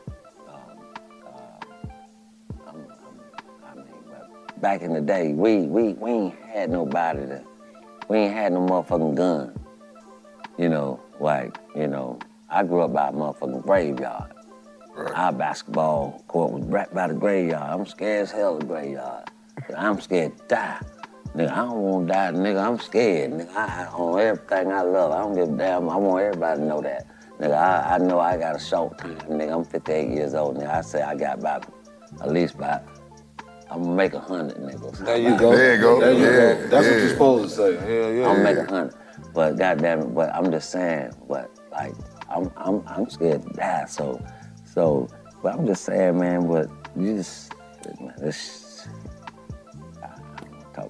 back in the day, we ain't had nobody we ain't had no motherfucking gun. You know, I grew up by a motherfucking graveyard. Right. Our basketball court was right by the graveyard. I'm scared as hell of the graveyard. I'm scared to die. Nigga, I don't want to die, nigga. I'm scared. Nigga, I own everything I love. I don't give a damn. I want everybody to know that. Nigga, I know I got a short time. Nigga, I'm 58 years old. Nigga, I say I got at least I'm gonna make 100 niggas. There you go. There you go. There you go. That's what you're supposed to say. Yeah. I'm gonna make 100. But goddamn it, but I'm just saying, but like, I'm scared to die, so, but I'm just saying, man, but you just, man, this, I don't want to talk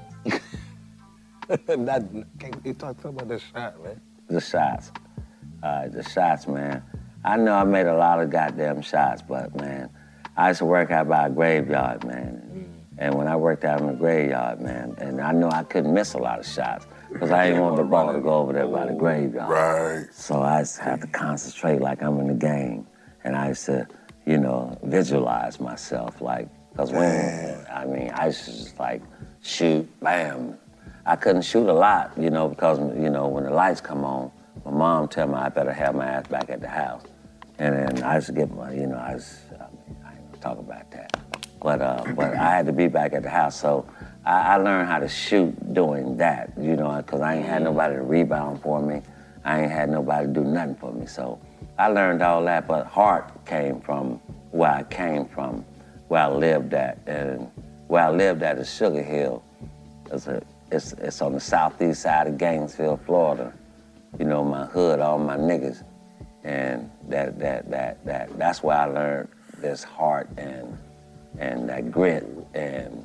about it. Can't you talk about this shot, man? The shots, man. I know I made a lot of goddamn shots, but, man, I used to work out by a graveyard, man. And when I worked out in the graveyard, man, and I know I couldn't miss a lot of shots because I didn't want the ball to go over there by the graveyard. Right. So I used to have to concentrate like I'm in the game. And I used to, visualize myself, like, because I used to just like shoot, bam. I couldn't shoot a lot, because, when the lights come on, my mom tell me I better have my ass back at the house. And then I used to get my, I ain't gonna talk about that. But I had to be back at the house, so I learned how to shoot doing that, because I ain't had nobody to rebound for me. I ain't had nobody to do nothing for me, so I learned all that, but heart came from where I came from, where I lived at. And where I lived at is Sugar Hill. It's on the southeast side of Gainesville, Florida. My hood, all my niggas. And that's where I learned this heart and that grit and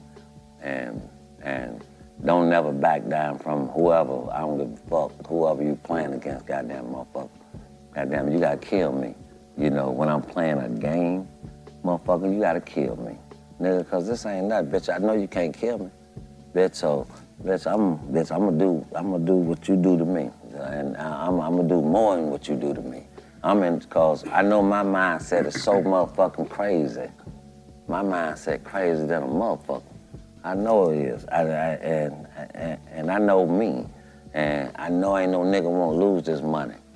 don't never back down from whoever. I don't give a fuck, whoever you playing against, goddamn motherfucker. Goddamn, you gotta kill me. When I'm playing a game, motherfucker, you gotta kill me. Nigga, cause this ain't nothing, bitch. I know you can't kill me. Bitch, so, I'm gonna do what you do to me. And I'm gonna do more than what you do to me. Cause I know my mindset is so motherfucking crazy. My mindset crazy than a motherfucker. I know it is, and I know me, and I know ain't no nigga won't lose this money.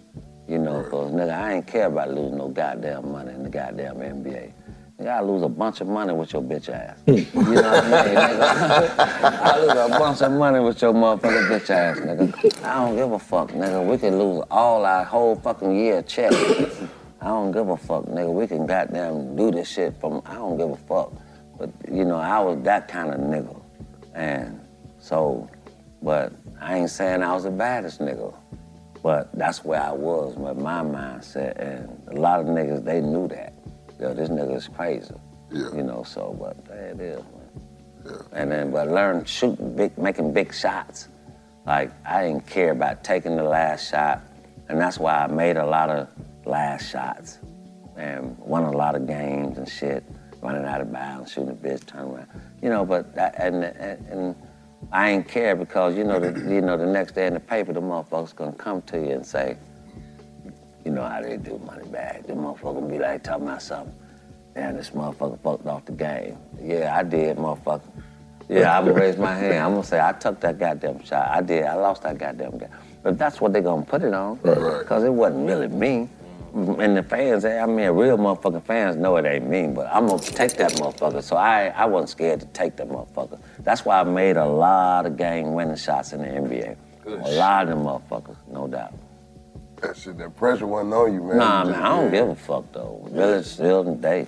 You know, because, nigga, I ain't care about losing no goddamn money in the goddamn NBA. Nigga, I lose a bunch of money with your bitch ass. You know what I mean, nigga? I lose a bunch of money with your motherfucking bitch ass, nigga. I don't give a fuck, nigga. We can lose all our whole fucking year check. I don't give a fuck, nigga. We can goddamn do this shit from, I don't give a fuck. But, you know, I was that kind of nigga. And so, but I ain't saying I was the baddest nigga. But that's where I was with my mindset. And a lot of niggas, they knew that. Yo, this nigga is crazy. Yeah. You know, so, but there it is, man. Yeah. And then, but learn shooting making big shots. Like, I didn't care about taking the last shot. And that's why I made a lot of last shots. And won a lot of games and shit. Running out of bounds, shooting a bitch, turn around. You know, but that, and I ain't care because, you know, the next day in the paper, the motherfuckers gonna come to you and say, you know how they do money bag. The motherfucker be like, talking about something. Damn, this motherfucker fucked off the game. Yeah, I did, motherfucker. Yeah, I'm gonna raise my hand. I'm gonna say, I took that goddamn shot. I did, I lost that goddamn game. But that's what they gonna put it on, because it wasn't really me. And the fans, I mean, real motherfucking fans know it ain't me, but I'm gonna take that motherfucker. So I wasn't scared to take that motherfucker. That's why I made a lot of game-winning shots in the NBA. A lot of them motherfuckers, no doubt. That shit, that pressure wasn't on you, man. Nah, man, I don't give a fuck, though. Really, still today.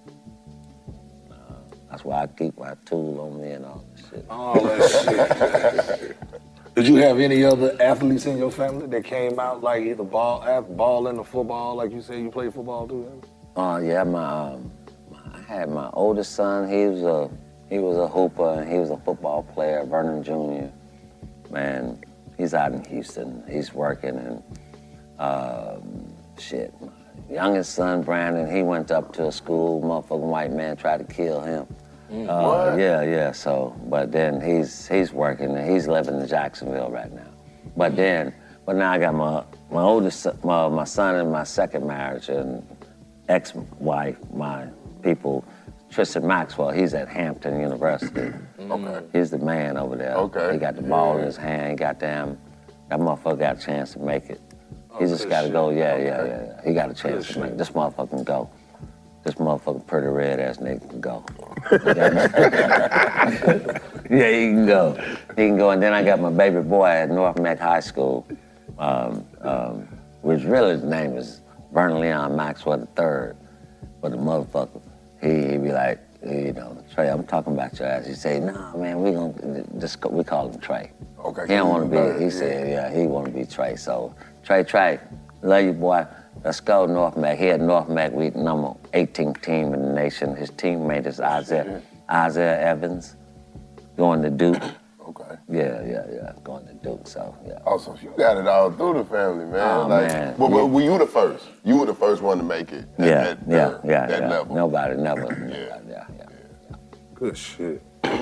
That's why I keep my tool on me and all that shit. All that shit. Did you have any other athletes in your family that came out, like either ball or football, like you said you played football too? Yeah, I had my oldest son. He was a hooper and he was a football player, Vernon Jr. Man, he's out in Houston. He's working and shit. My youngest son, Brandon, he went up to a school. Motherfucking white man tried to kill him. Yeah. So, but then he's working and he's living in Jacksonville right now. But now I got my oldest, my son in my second marriage and ex-wife, my people, Tristan Maxwell. He's at Hampton University. Okay. He's the man over there. Okay. He got the ball in his hand. That motherfucker got a chance to make it. He just got to go. Yeah. He got a chance to make it. This motherfucker can go. This motherfucker pretty red ass nigga can go. Yeah, he can go. He can go. And then I got my baby boy at North Mac High School, which really his name is Vernon Leon Maxwell III. But the motherfucker, he be like, you know, Trey, I'm talking about your ass. He say, nah, man, we call him Trey. Okay. He don't want to be, he said, yeah, he want to be Trey. So, Trey, love you, boy. Let's go, North Mac. Here at North Mac, we number 18th team in the nation. His teammate is Isaiah Evans, going to Duke. Okay. Yeah, going to Duke, so, yeah. Oh, so you got it all through the family, man. Oh, man. Well, were you the first? You were the first one to make it at that level. Nobody, never. Yeah. Good shit.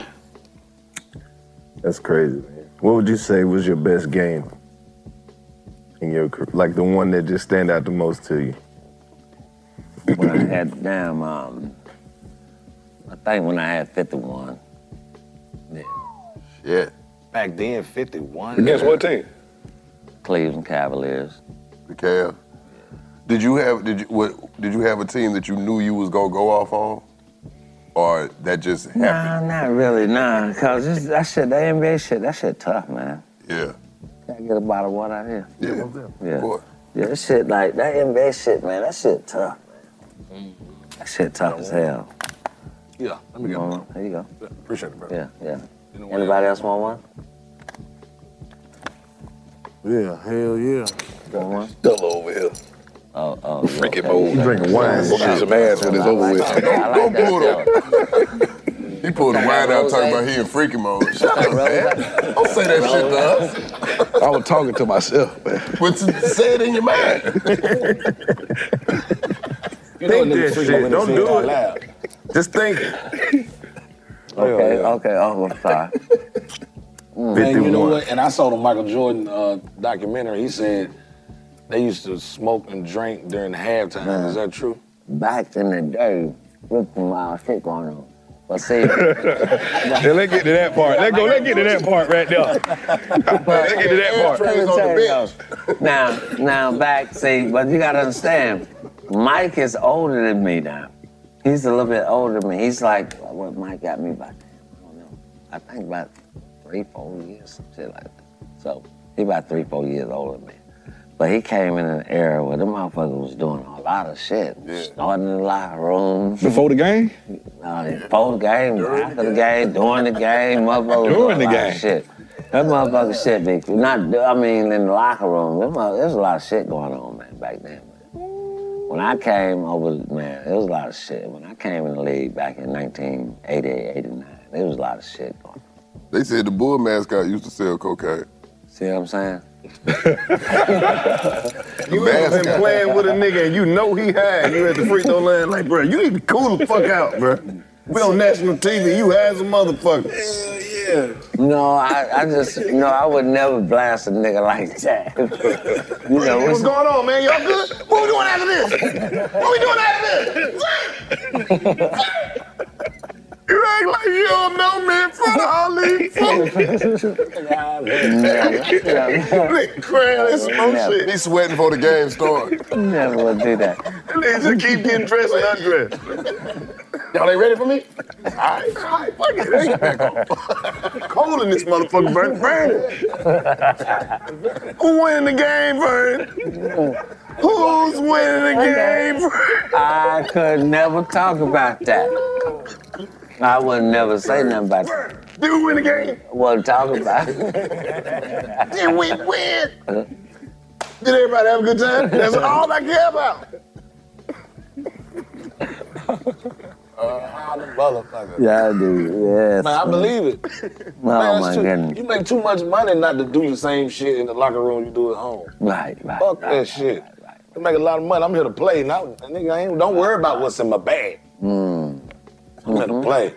That's crazy, man. What would you say was your best game in your career? Like the one that just stand out the most to you? When I had, I think when I had 51. Yeah. Back then, 51. Against what team? Cleveland Cavaliers. The Cavs. Did you have a team that you knew you was gonna go off on, or that just happened? Nah, not really. Nah, cause that NBA shit, that shit tough, man. Yeah. Can I get a bottle of water out here? Yeah. Of course. Yeah, that shit like that NBA shit, man. That shit tough, man. That shit tough as hell. Yeah, let me get one. There you go. Appreciate it, bro. Yeah. Anybody else want one? Yeah, hell yeah. Want one? Double over here. Oh. Freaking mode. You drinking wine? Go get some ass when it's over with. Don't pull it. He pulled the wine out talking about he in freaky mode. Shut up, man. Don't say that shit to us. I was talking to myself, man. But say it in your mind. Think that shit. Don't do it. Just think it. Okay. Oh, I'm sorry. Man, you know what? And I saw the Michael Jordan documentary. He said they used to smoke and drink during the halftime. Is that true? Back in the day, with some wild shit going on. But see, Yeah, let's get to that part. Let's get to that part right there. Let's get to that part. Now, back, see, but you gotta understand, Mike is older than me now. He's a little bit older than me. He's like, what Mike got me by, I don't know, I think about 3-4 years, some shit like that. So, he about 3-4 years older than me. But he came in an era where the motherfucker was doing a lot of shit. Starting in the locker room. Before the game? Before the game, after the game, during the game, motherfucker. During the a lot game. of shit. That motherfucker shit, big. In the locker room, there's a lot of shit going on, man, back then, man. When I came over, man, there was a lot of shit. When I came in the league back in 1988, 89, there was a lot of shit going on. They said the Bull mascot used to sell cocaine. See what I'm saying? You ain't been playing with a nigga and you know he high. You at the free throw line like, bro, you need to cool the fuck out, bro. We on national TV, you high as a motherfucker. No, I would never blast a nigga like that. What's going on, man? Y'all good? What we doing after this? What we doing after this? You act like you don't know me in front of all these folks. He's sweating before the game starts. Never would do that. They just keep getting dressed and undressed. Y'all ain't ready for me? All right, fuck it. They back on. Cold in this motherfucker, Burn. Who winning the game, Vern? Who's winning the game, Vern? I could never talk about that. I would never say nothing about that. Did we win the game? I wouldn't talk about it. Did we win? Did everybody have a good time? That's all I care about. Motherfucker. Yeah, I do. Yes. Man, I believe it. Oh, my goodness. You make too much money not to do the same shit in the locker room you do at home. Right. Fuck that shit. You make a lot of money. I'm here to play. Now, nigga, don't worry about what's in my bag. I'm here to play.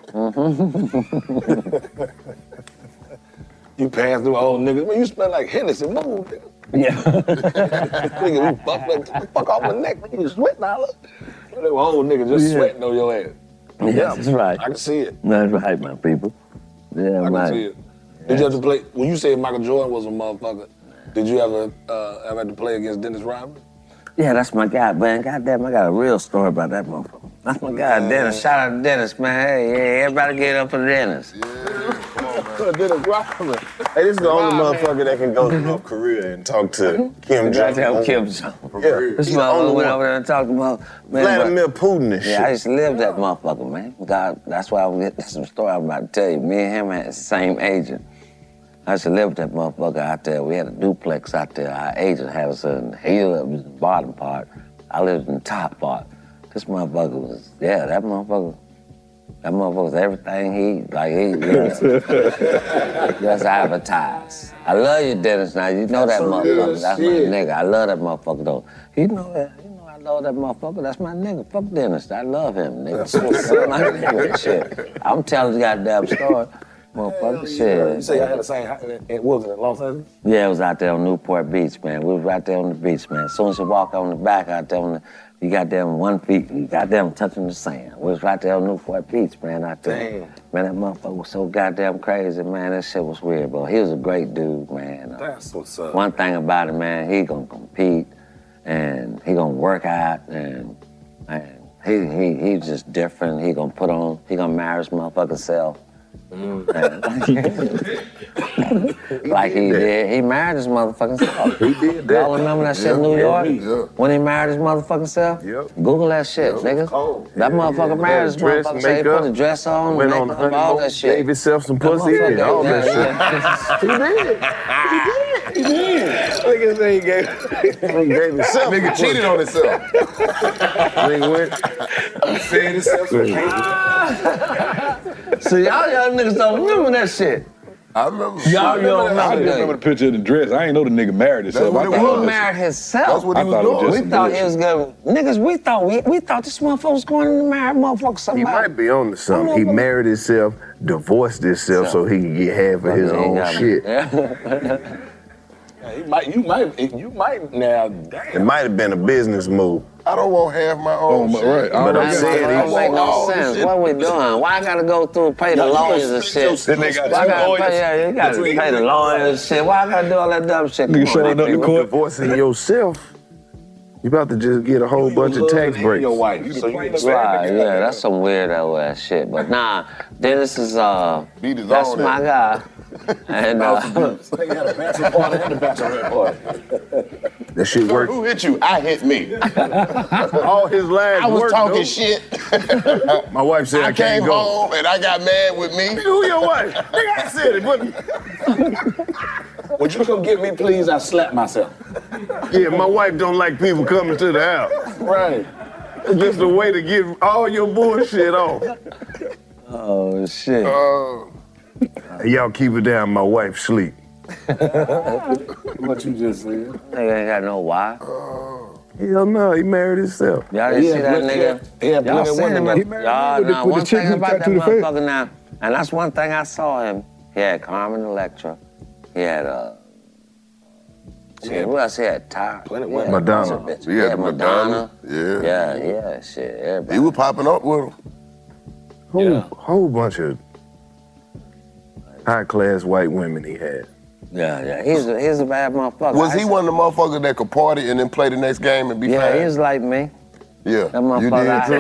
You pass through old niggas. Man, you smell like Hennessy. Move, nigga. Yeah. Nigga, you fuck off my neck. Nigga, you sweating all up. Them old niggas just sweating on your ass. Yeah, that's right. I can see it. That's right, my people. Yeah, I right. can see it. Did you have to play, when you said Michael Jordan was a motherfucker, did you ever have to play against Dennis Rodman? Yeah, that's my guy, man. Goddamn, I got a real story about that motherfucker. That's my guy, Dennis. Shout out to Dennis, man. Hey, everybody get up for Dennis. Dennis Rodman. Hey, this is the only motherfucker that can go to North Korea and talk to Kim Jong-un. Kim Jong. Yeah, This motherfucker went over there and talked about Vladimir Putin and shit. Yeah, I used to live that motherfucker, man. God, that's why that's some story I'm about to tell you. Me and him had the same agent. I used to live with that motherfucker out there. We had a duplex out there. Our agent had us he lived in the bottom part. I lived in the top part. This motherfucker was, that motherfucker was everything he just advertised. I love you, Dennis. Now, you know that motherfucker. That's my nigga. I love that motherfucker, though. You know that. I love that motherfucker. That's my nigga. Fuck Dennis. I love him, nigga. That's my nigga. Shit. I'm telling the goddamn story. Motherfucker, shit. You say I had the same, was it in Los Angeles? Yeah, it was out there on Newport Beach, man. We was right there on the beach, man. As soon as you walk on the back out there, you got them 1 feet, you got them touching the sand. We was right there on Newport Beach, man, out there. Damn. Man, that motherfucker was so goddamn crazy, man. That shit was weird, bro. He was a great dude, man. That's what's up. One thing about it, man, he gonna compete and he gonna work out and he's just different. He gonna marry his motherfucking self. Like he did. He married his motherfucking self. He did that. Y'all remember that shit in New York? Yeah. When he married his motherfucking self? Yep. Google that shit, nigga. That motherfucker married his motherfucking self. He put the dress on, went on makeup, all that shit. gave himself some pussy and all that shit. He did. Nigga say he gave himself. Nigga cheated on himself. Nigga went. Fed himself some cake. So y'all niggas don't remember that shit. I remember. Y'all don't I just remember the picture of the dress. I ain't know the nigga married himself. That's what it I thought He married himself. That's what he was doing. We thought he was good. Niggas, we thought this motherfucker was going to marry motherfucker He somebody. might be on to something. He married himself, divorced himself so he can get half of his own shit. You might now. Damn. It might have been a business move. I don't want half my own shit. Right. But I'm saying it don't make no sense. What we doing? Why I gotta go through and pay the lawyers and shit? Then they got You gotta pay the lawyers and shit. Why I gotta do all that dumb shit? You showing up to court divorcing yourself. You about to just get a whole bunch of tax breaks. Your wife. So you Right, yeah, that's some weirdo ass shit. But nah, Dennis is that's my guy. And they had a bachelor party and a bachelorette party. That shit worked. Who hit you? I hit me. All his lives I was worked, talking though. shit. My wife said I can't came go. home and I got mad with me. Who your wife? Nigga, I said it, but Would you come get me, please? I slapped myself. yeah, my wife don't like people coming to the house. Right. It's just a way to get all your bullshit off. Oh shit. Hey, y'all keep it down. My wife sleep. What you just said? Nigga ain't got no why. Hell no, he married himself. Y'all didn't see that nigga? Y'all seen him? Y'all know one thing about that motherfucker now, and that's one thing I saw him. He had Carmen Electra. He had shit, what else he had? Madonna. Yeah, Madonna. Yeah. Yeah, shit. Everybody. He was popping up with him. Whole bunch of high-class white women he had. Yeah. He's a bad motherfucker. Was he one of the motherfuckers that could party and then play the next game and be fine? Yeah, he was like me. Yeah, that motherfucker,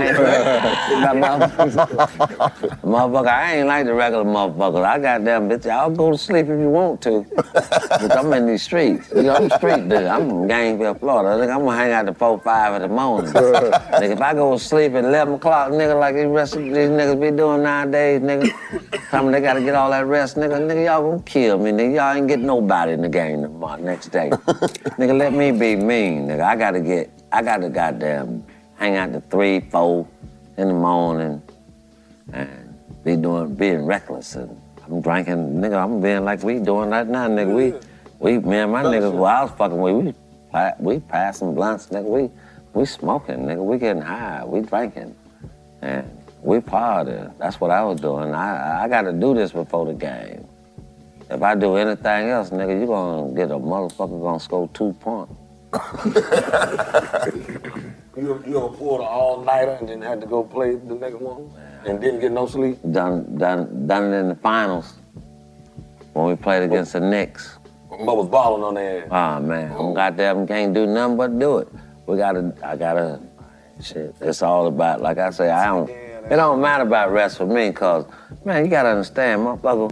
motherfucker, I ain't like the regular motherfuckers. I goddamn bitch, I'll go to sleep if you want to. But I'm in these streets. You know, I'm a street dude. I'm from Gainesville, Florida. I think I'm gonna hang out to 4, 5 in the morning. Nigga, if I go to sleep at 11 o'clock, nigga, like the rest of these niggas be doing nowadays, nigga, tell me they gotta get all that rest, nigga, y'all gonna kill me, nigga. Y'all ain't get nobody in the game tomorrow, next day. Nigga, let me be mean, nigga. I gotta goddamn hang out to 3, 4 in the morning and being reckless. And I'm drinking, nigga, I'm being like we doing right now, nigga. We me and my niggas, well, I was fucking with, we passing blunts, nigga. We smoking, nigga. We getting high, we drinking. And we party. That's what I was doing. I gotta do this before the game. If I do anything else, nigga, you gonna get a motherfucker gonna score 2 points. You gonna pull the all-nighter and then had to go play the next one and didn't get no sleep? Done it in the finals when we played against the Knicks. What was balling on their ass? Oh man, goddamn can't do nothing but do it. Shit, it's all about, like I say, it don't matter about rest for me, cause man, you gotta understand, the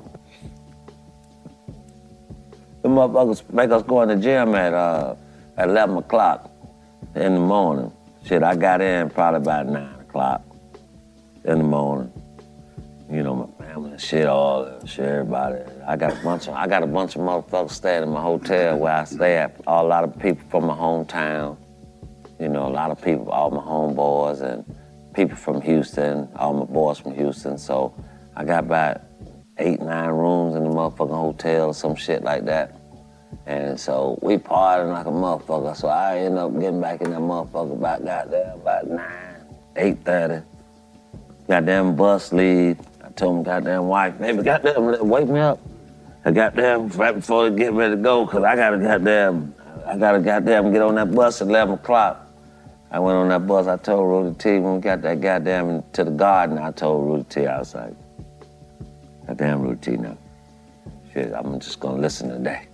motherfuckers make us go in the gym at 11 o'clock in the morning. Shit, I got in probably about 9 o'clock in the morning. You know, my family and shit, all that shit, everybody. I got a bunch of motherfuckers staying in my hotel where I stay at. A lot of people from my hometown. You know, a lot of people, all my homeboys and people from Houston, all my boys from Houston. So I got about 8, 9 rooms in the motherfucking hotel or some shit like that. And so we partying like a motherfucker. So I end up getting back in that motherfucker about 9, 8:30. Goddamn bus leave. I told my goddamn wife, baby, goddamn, wake me up. I goddamn, right before they get ready to go, cause I gotta goddamn get on that bus at 11 o'clock. I went on that bus, I told Rudy T, when we got that goddamn to the garden, I told Rudy T, I was like, goddamn Rudy T now. Shit, I'm just gonna listen today.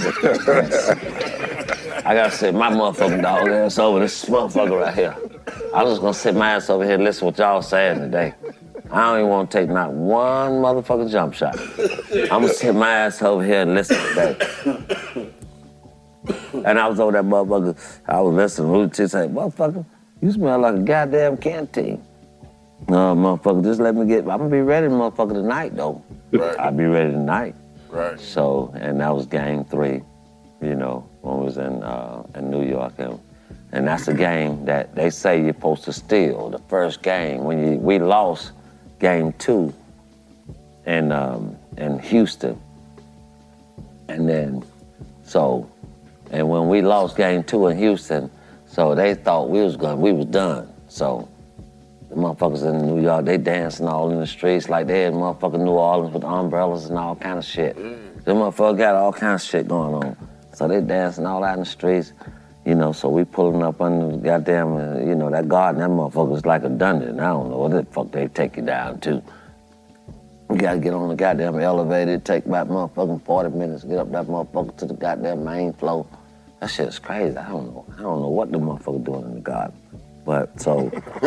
I gotta sit my motherfucking dog ass over this motherfucker right here. I'm just gonna sit my ass over here and listen what y'all saying today. I don't even want to take not one motherfucking jump shot. I'm gonna sit my ass over here and listen today. And I was over that motherfucker, I was listening. Rudy T say, motherfucker, you smell like a goddamn canteen. No, motherfucker, just let me I'm gonna be ready, motherfucker, tonight, though. Right. I'll be ready tonight. Right. So, and that was game 3, you know, when we was in New York. And that's a game that they say you're supposed to steal. The first game, we lost game 2 in Houston. And then, and when we lost game 2 in Houston, so they thought we was done. So the motherfuckers in New York, they dancing all in the streets like they in motherfucking New Orleans with umbrellas and all kind of shit. Them motherfuckers got all kind of shit going on. So they dancing all out in the streets, you know, so we pulling up under the goddamn, you know, that garden, that motherfucker's like a dungeon. I don't know what the fuck they take you down to. We gotta get on the goddamn elevator. It take about motherfucking 40 minutes to get up that motherfucker to the goddamn main floor. That shit is crazy. I don't know what the motherfucker doing in the garden. But so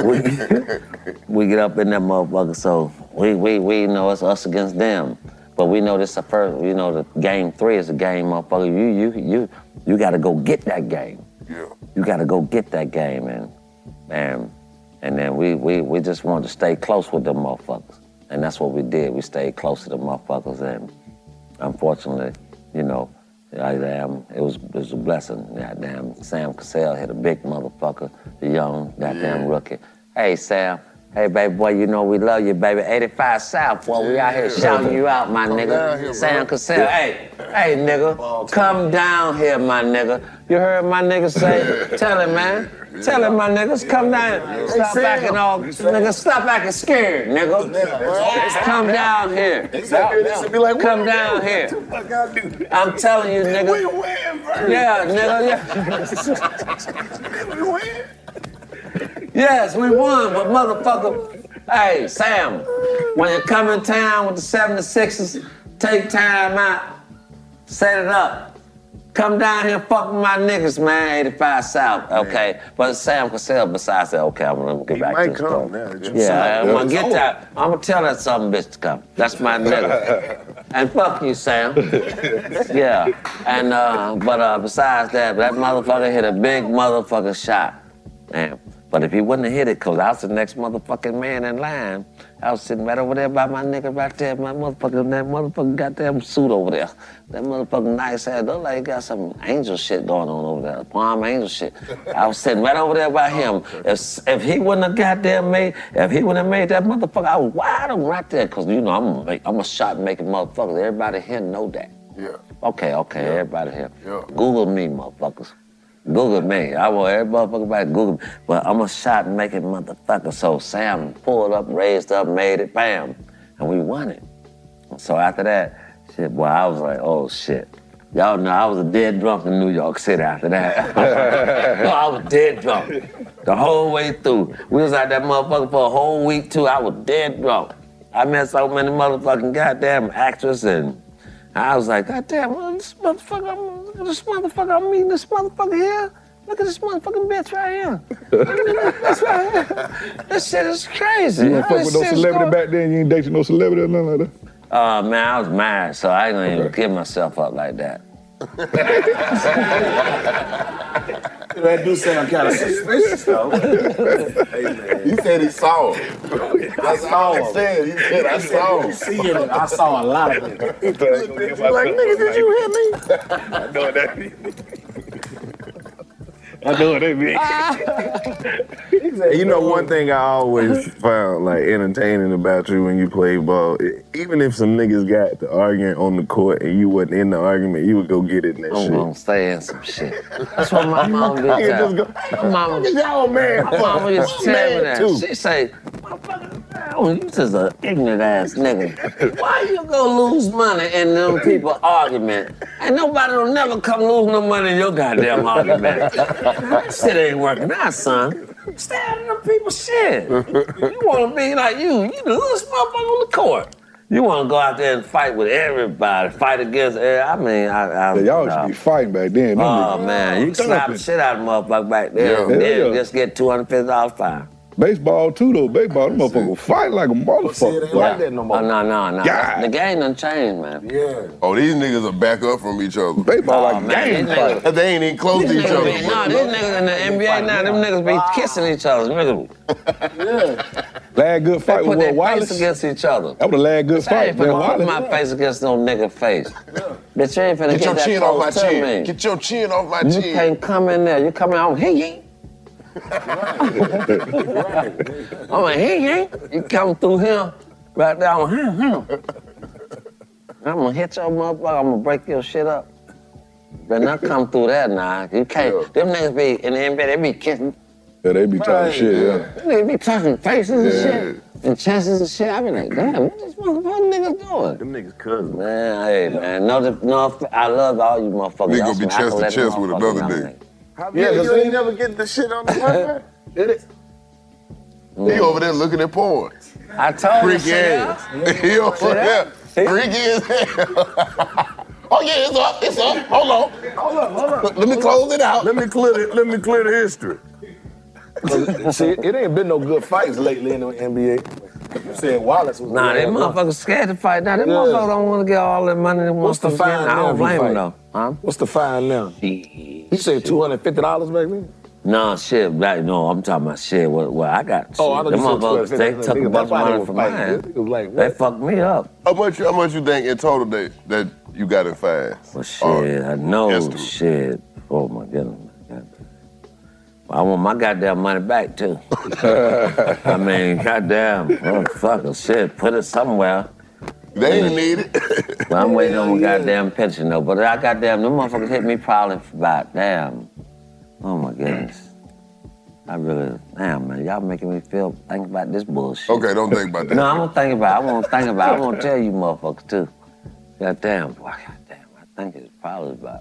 we get up in that motherfucker. So we know it's us against them. But we know this the first. You know, the game 3 is a game, motherfucker. You got to go get that game. Yeah. You got to go get that game, and then we just wanted to stay close with them motherfuckers, and that's what we did. We stayed close to the motherfuckers, and unfortunately, you know, it was a blessing. Goddamn, Sam Cassell hit a big motherfucker, the young goddamn rookie. Hey, Sam. Hey, baby boy, you know we love you, baby. 85 South, boy, we out here shouting you out, my nigga. Here, Sam Cassell, hey, nigga, come down here, my nigga. You heard my nigga say? Tell him, man. Tell him, my niggas, come down. Stop acting all, nigga, stop acting scared, nigga. Come down here. Come down here. I'm telling you, nigga. We win, bro. Yeah, nigga, yeah. We win. Yes, we won, but motherfucker, hey, Sam, when you come in town with the 76ers, take time out, set it up. Come down here, fuck with my niggas, man, 85 South, okay? Man. But Sam Cassell, besides that, okay, I'm gonna get back to this story. Yeah, I'm gonna get that. I'm gonna tell that something bitch to come. That's my nigga. And fuck you, Sam. Yeah, and, but besides that motherfucker hit a big motherfucker shot, man. But if he wouldn't have hit it, cause I was the next motherfucking man in line, I was sitting right over there by my nigga right there, that motherfucking goddamn suit over there. That motherfucking nice ass, look like he got some angel shit going on over there, palm angel shit. I was sitting right over there by him. If he wouldn't have goddamn made that motherfucker, I was wide open right there, cause you know I'm a shot making motherfucker. Everybody here know that. Yeah. Okay, everybody here. Yeah. Google me, motherfuckers. Google me. I want every motherfucker back to Google me. But I'm a shot making motherfucker. So Sam pulled up, raised up, made it, bam. And we won it. So after that, shit, boy, I was like, oh shit. Y'all know I was a dead drunk in New York City after that. I was dead drunk. The whole way through. We was out that motherfucker for a whole week too. I was dead drunk. I met so many motherfucking goddamn actors, and I was like, goddamn, this motherfucker, I'm meeting this motherfucker here. Look at this motherfucking bitch right here. That's right here. This shit is crazy. You didn't fuck with no celebrity back then? You ain't dating no celebrity or nothing like that? Man, I was married, so I ain't even give myself up like that. That do sound kind of suspicious, though. Hey, man. You said he saw him. I saw him. He said, I saw him. I saw a lot of it. Like, nigga, did you hit me? I know what that means. I know what that means. You know, one thing I always found like entertaining about you when you play ball, even if some niggas got the argument on the court and you wasn't in the argument, you would go get it in that shit. I'm gonna stay in some shit. That's what my mom did tell me. My mama, y'all man. My mama used to tell me that. She say, you just an ignorant ass nigga. Why you gonna lose money in them people argument? And nobody will never come lose no money in your goddamn argument. That shit ain't working out, son. Stay out of them people's shit. You wanna be like you the littlest motherfucker on the court. You wanna go out there and fight with everybody, fight against everybody. Y'all used to be fighting back then. Oh man, you can slap the shit out of motherfucker back there and then just get $250 fine. Baseball too though. Baseball, them motherfuckers fight like a motherfucker. It ain't like that no more. No. God. The game done changed, man. Yeah. Oh, these niggas are back up from each other. Baseball like game fight. They ain't even close to each other. These niggas in the NBA now, them niggas be kissing each other. Yeah. Last good fight they with put their Wallace. face against each other. That was the last good I fight. ain't finna put my face against no nigga face. Bitch, you ain't finna Get your that chin off my close to chin. me. Get your chin off my You chin. can't come in there. You come in, I'm hey. I'm like, hey. You come through here, right there, I'm him. I'm gonna hit your motherfucker, I'm gonna break your shit up. But not come through that now. You can't. Them niggas be in the NBA, they be kissing. Yeah, they be talking shit, They be talking faces and shit. And chances and shit. I be like, damn, what this motherfucking niggas doing? Them niggas cousins. Man, hey, man. No, I love all you motherfuckers. Nigga gonna be chest to chest with another nigga. Yeah, you ain't never get the shit on the Wi-Fi? Did it? He over there looking at porn. I told you. Freaky ass. He over there. Freaky as hell. Oh yeah, it's up. Hold on. Let me close it out. Let me clear the history. See, it ain't been no good fights lately in the NBA. You said Wallace was. Nah, they motherfuckers scared to fight now. They motherfuckers don't want to get all that money. What's the fine now? I don't blame them though. Huh? What's the fine now? He said $250 back then. No, shit, no, I'm talking about shit. What I got. Oh, I know you said motherfuckers, they took a bunch of money from mine. They fucked me up. How much you think in total that you got in fines? Well, shit, I know, shit. Oh, my goodness. I want my goddamn money back, too. I mean, goddamn, motherfucker, shit, put it somewhere. They ain't need it. Well, I'm waiting on my goddamn pension, though. But I goddamn, them motherfuckers hit me probably for about, damn. Oh, my goodness. I really, damn, man, y'all making me think about this bullshit. Okay, don't think about that. No, I'm gonna think about it. I won't tell you motherfuckers, too. Goddamn, boy, goddamn, I think it's probably about,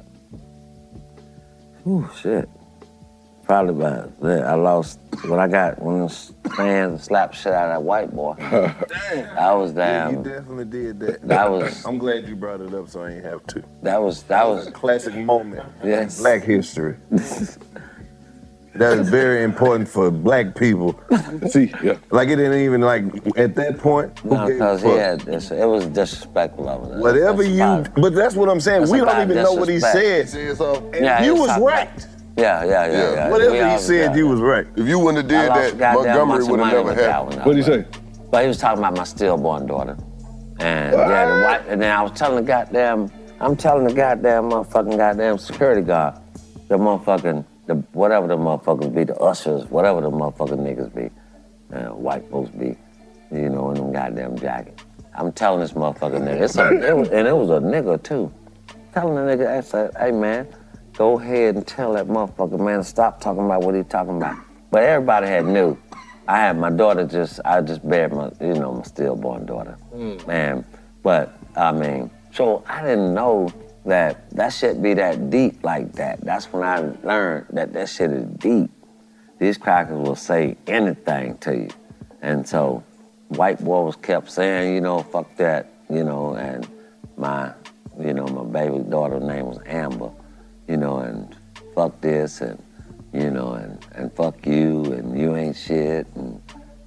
shit. Probably about that. I lost, when the fans slapped shit out of that white boy. Damn. I was damn. Yeah, you definitely did that. That was. I'm glad you brought it up so I ain't have to. That was a classic moment in Black history. That is very important for black people. See, yeah. Like it didn't even like at that point. No, because it was disrespectful of it. Whatever but that's what I'm saying. We don't even know what he said. And he was right. Yeah. Whatever he said, you was right. If you wouldn't have did that, Montgomery would have never happened. What did he say? But he was talking about my stillborn daughter. And and then I was telling the goddamn motherfucking goddamn security guard, whatever the motherfuckers be, the ushers, whatever the motherfucking niggas be, white folks be, in them goddamn jackets. I'm telling this motherfucking nigga, and it was a nigga too. Telling the nigga, I said, hey man, go ahead and tell that motherfucker, man, to stop talking about what he talking about. But everybody had knew. I had my daughter I just buried my stillborn daughter. Man, but I mean, so I didn't know that shit be that deep like that. That's when I learned that shit is deep. These crackers will say anything to you. And so white boy was kept saying, fuck that, and my baby daughter's name was Amber, and fuck this and fuck you and you ain't shit and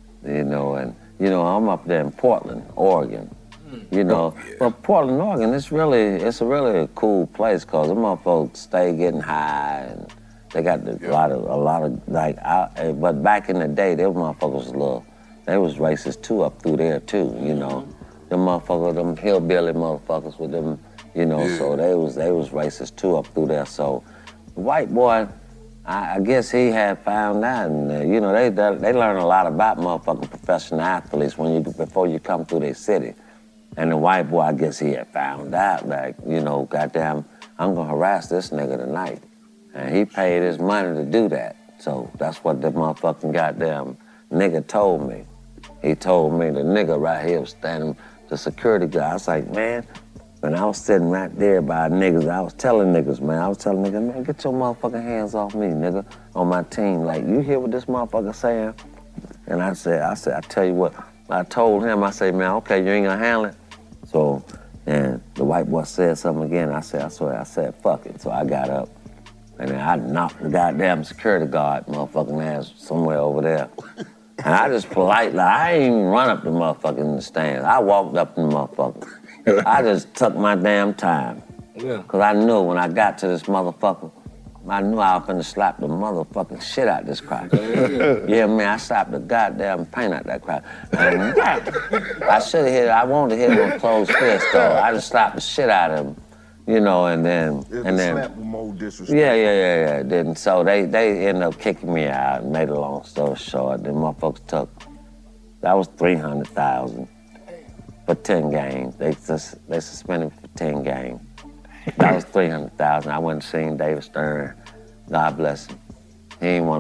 I'm up there in Portland, Oregon. But Portland, Oregon, it's a really cool place because them motherfolks stay getting high and they got a lot of but back in the day, them motherfuckers they was racist too up through there too, Them motherfuckers, them hillbilly motherfuckers with them, so they was racist too up through there. So the white boy, I guess he had found out, and they learn a lot about motherfucking professional athletes before you come through their city. And the white boy, I guess he had found out, goddamn, I'm gonna harass this nigga tonight. And he paid his money to do that. So that's what the motherfucking goddamn nigga told me. He told me, the nigga right here was standing, the security guy. I was like, man, when I was sitting right there by niggas, I was telling niggas, man, get your motherfucking hands off me, nigga, on my team. Like, you hear what this motherfucker saying? And I said, I tell you what, I told him, I said, man, okay, you ain't gonna handle it? So, and the white boy said something again. I said, fuck it. So I got up, and then I knocked the goddamn security guard motherfucking ass somewhere over there. And I just politely, I ain't even run up the motherfucker in the stands. I walked up to the motherfucker. I just took my damn time. Yeah. Because I knew when I got to this motherfucker, I knew I was finna slap the motherfucking shit out this cracker. Yeah, man, I slapped the goddamn paint out that cracker. And I wanted to hit him with closed fist, though. I just slapped the shit out of him, and then... slap with more disrespect. Yeah. Then, so they ended up kicking me out and made a long story short. Then motherfuckers that was $300,000 for 10 games. They suspended me for 10 games. That was $300,000. I went and seen David Stern. God bless him. He didn't want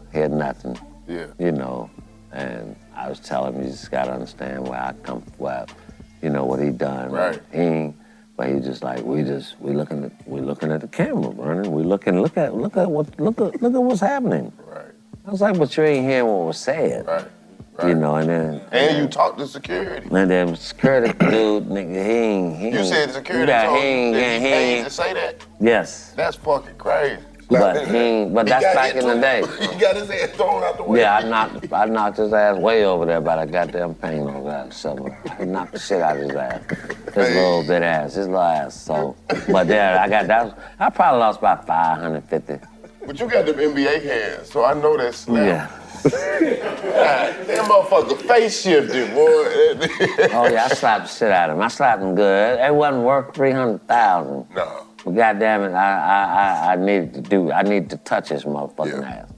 hear nothing. Yeah. You know, and I was telling him, you just gotta understand where I come from, what he done. Right. But he just like, we looking at the camera, Vernon. Look at what's happening. Right. I was like, but you ain't hearing what was said. Right. You know, and you talked to security. And then security dude, nigga, he ain't. You said security told you that he paid to say that? Yes. That's fucking crazy. But that's back in the day. He got his ass thrown out the way. Yeah, I knocked his ass way over there by the goddamn paint over that something. I knocked the shit out of his ass. His little ass. So, but there, I probably lost about 550. But you got them NBA hands, so I know that slap. Yeah. That motherfucker face shifted, boy. Oh yeah, I slapped the shit out of him. I slapped him good. It wasn't worth $300,000. No. But goddamn it, I needed to touch his motherfucking ass.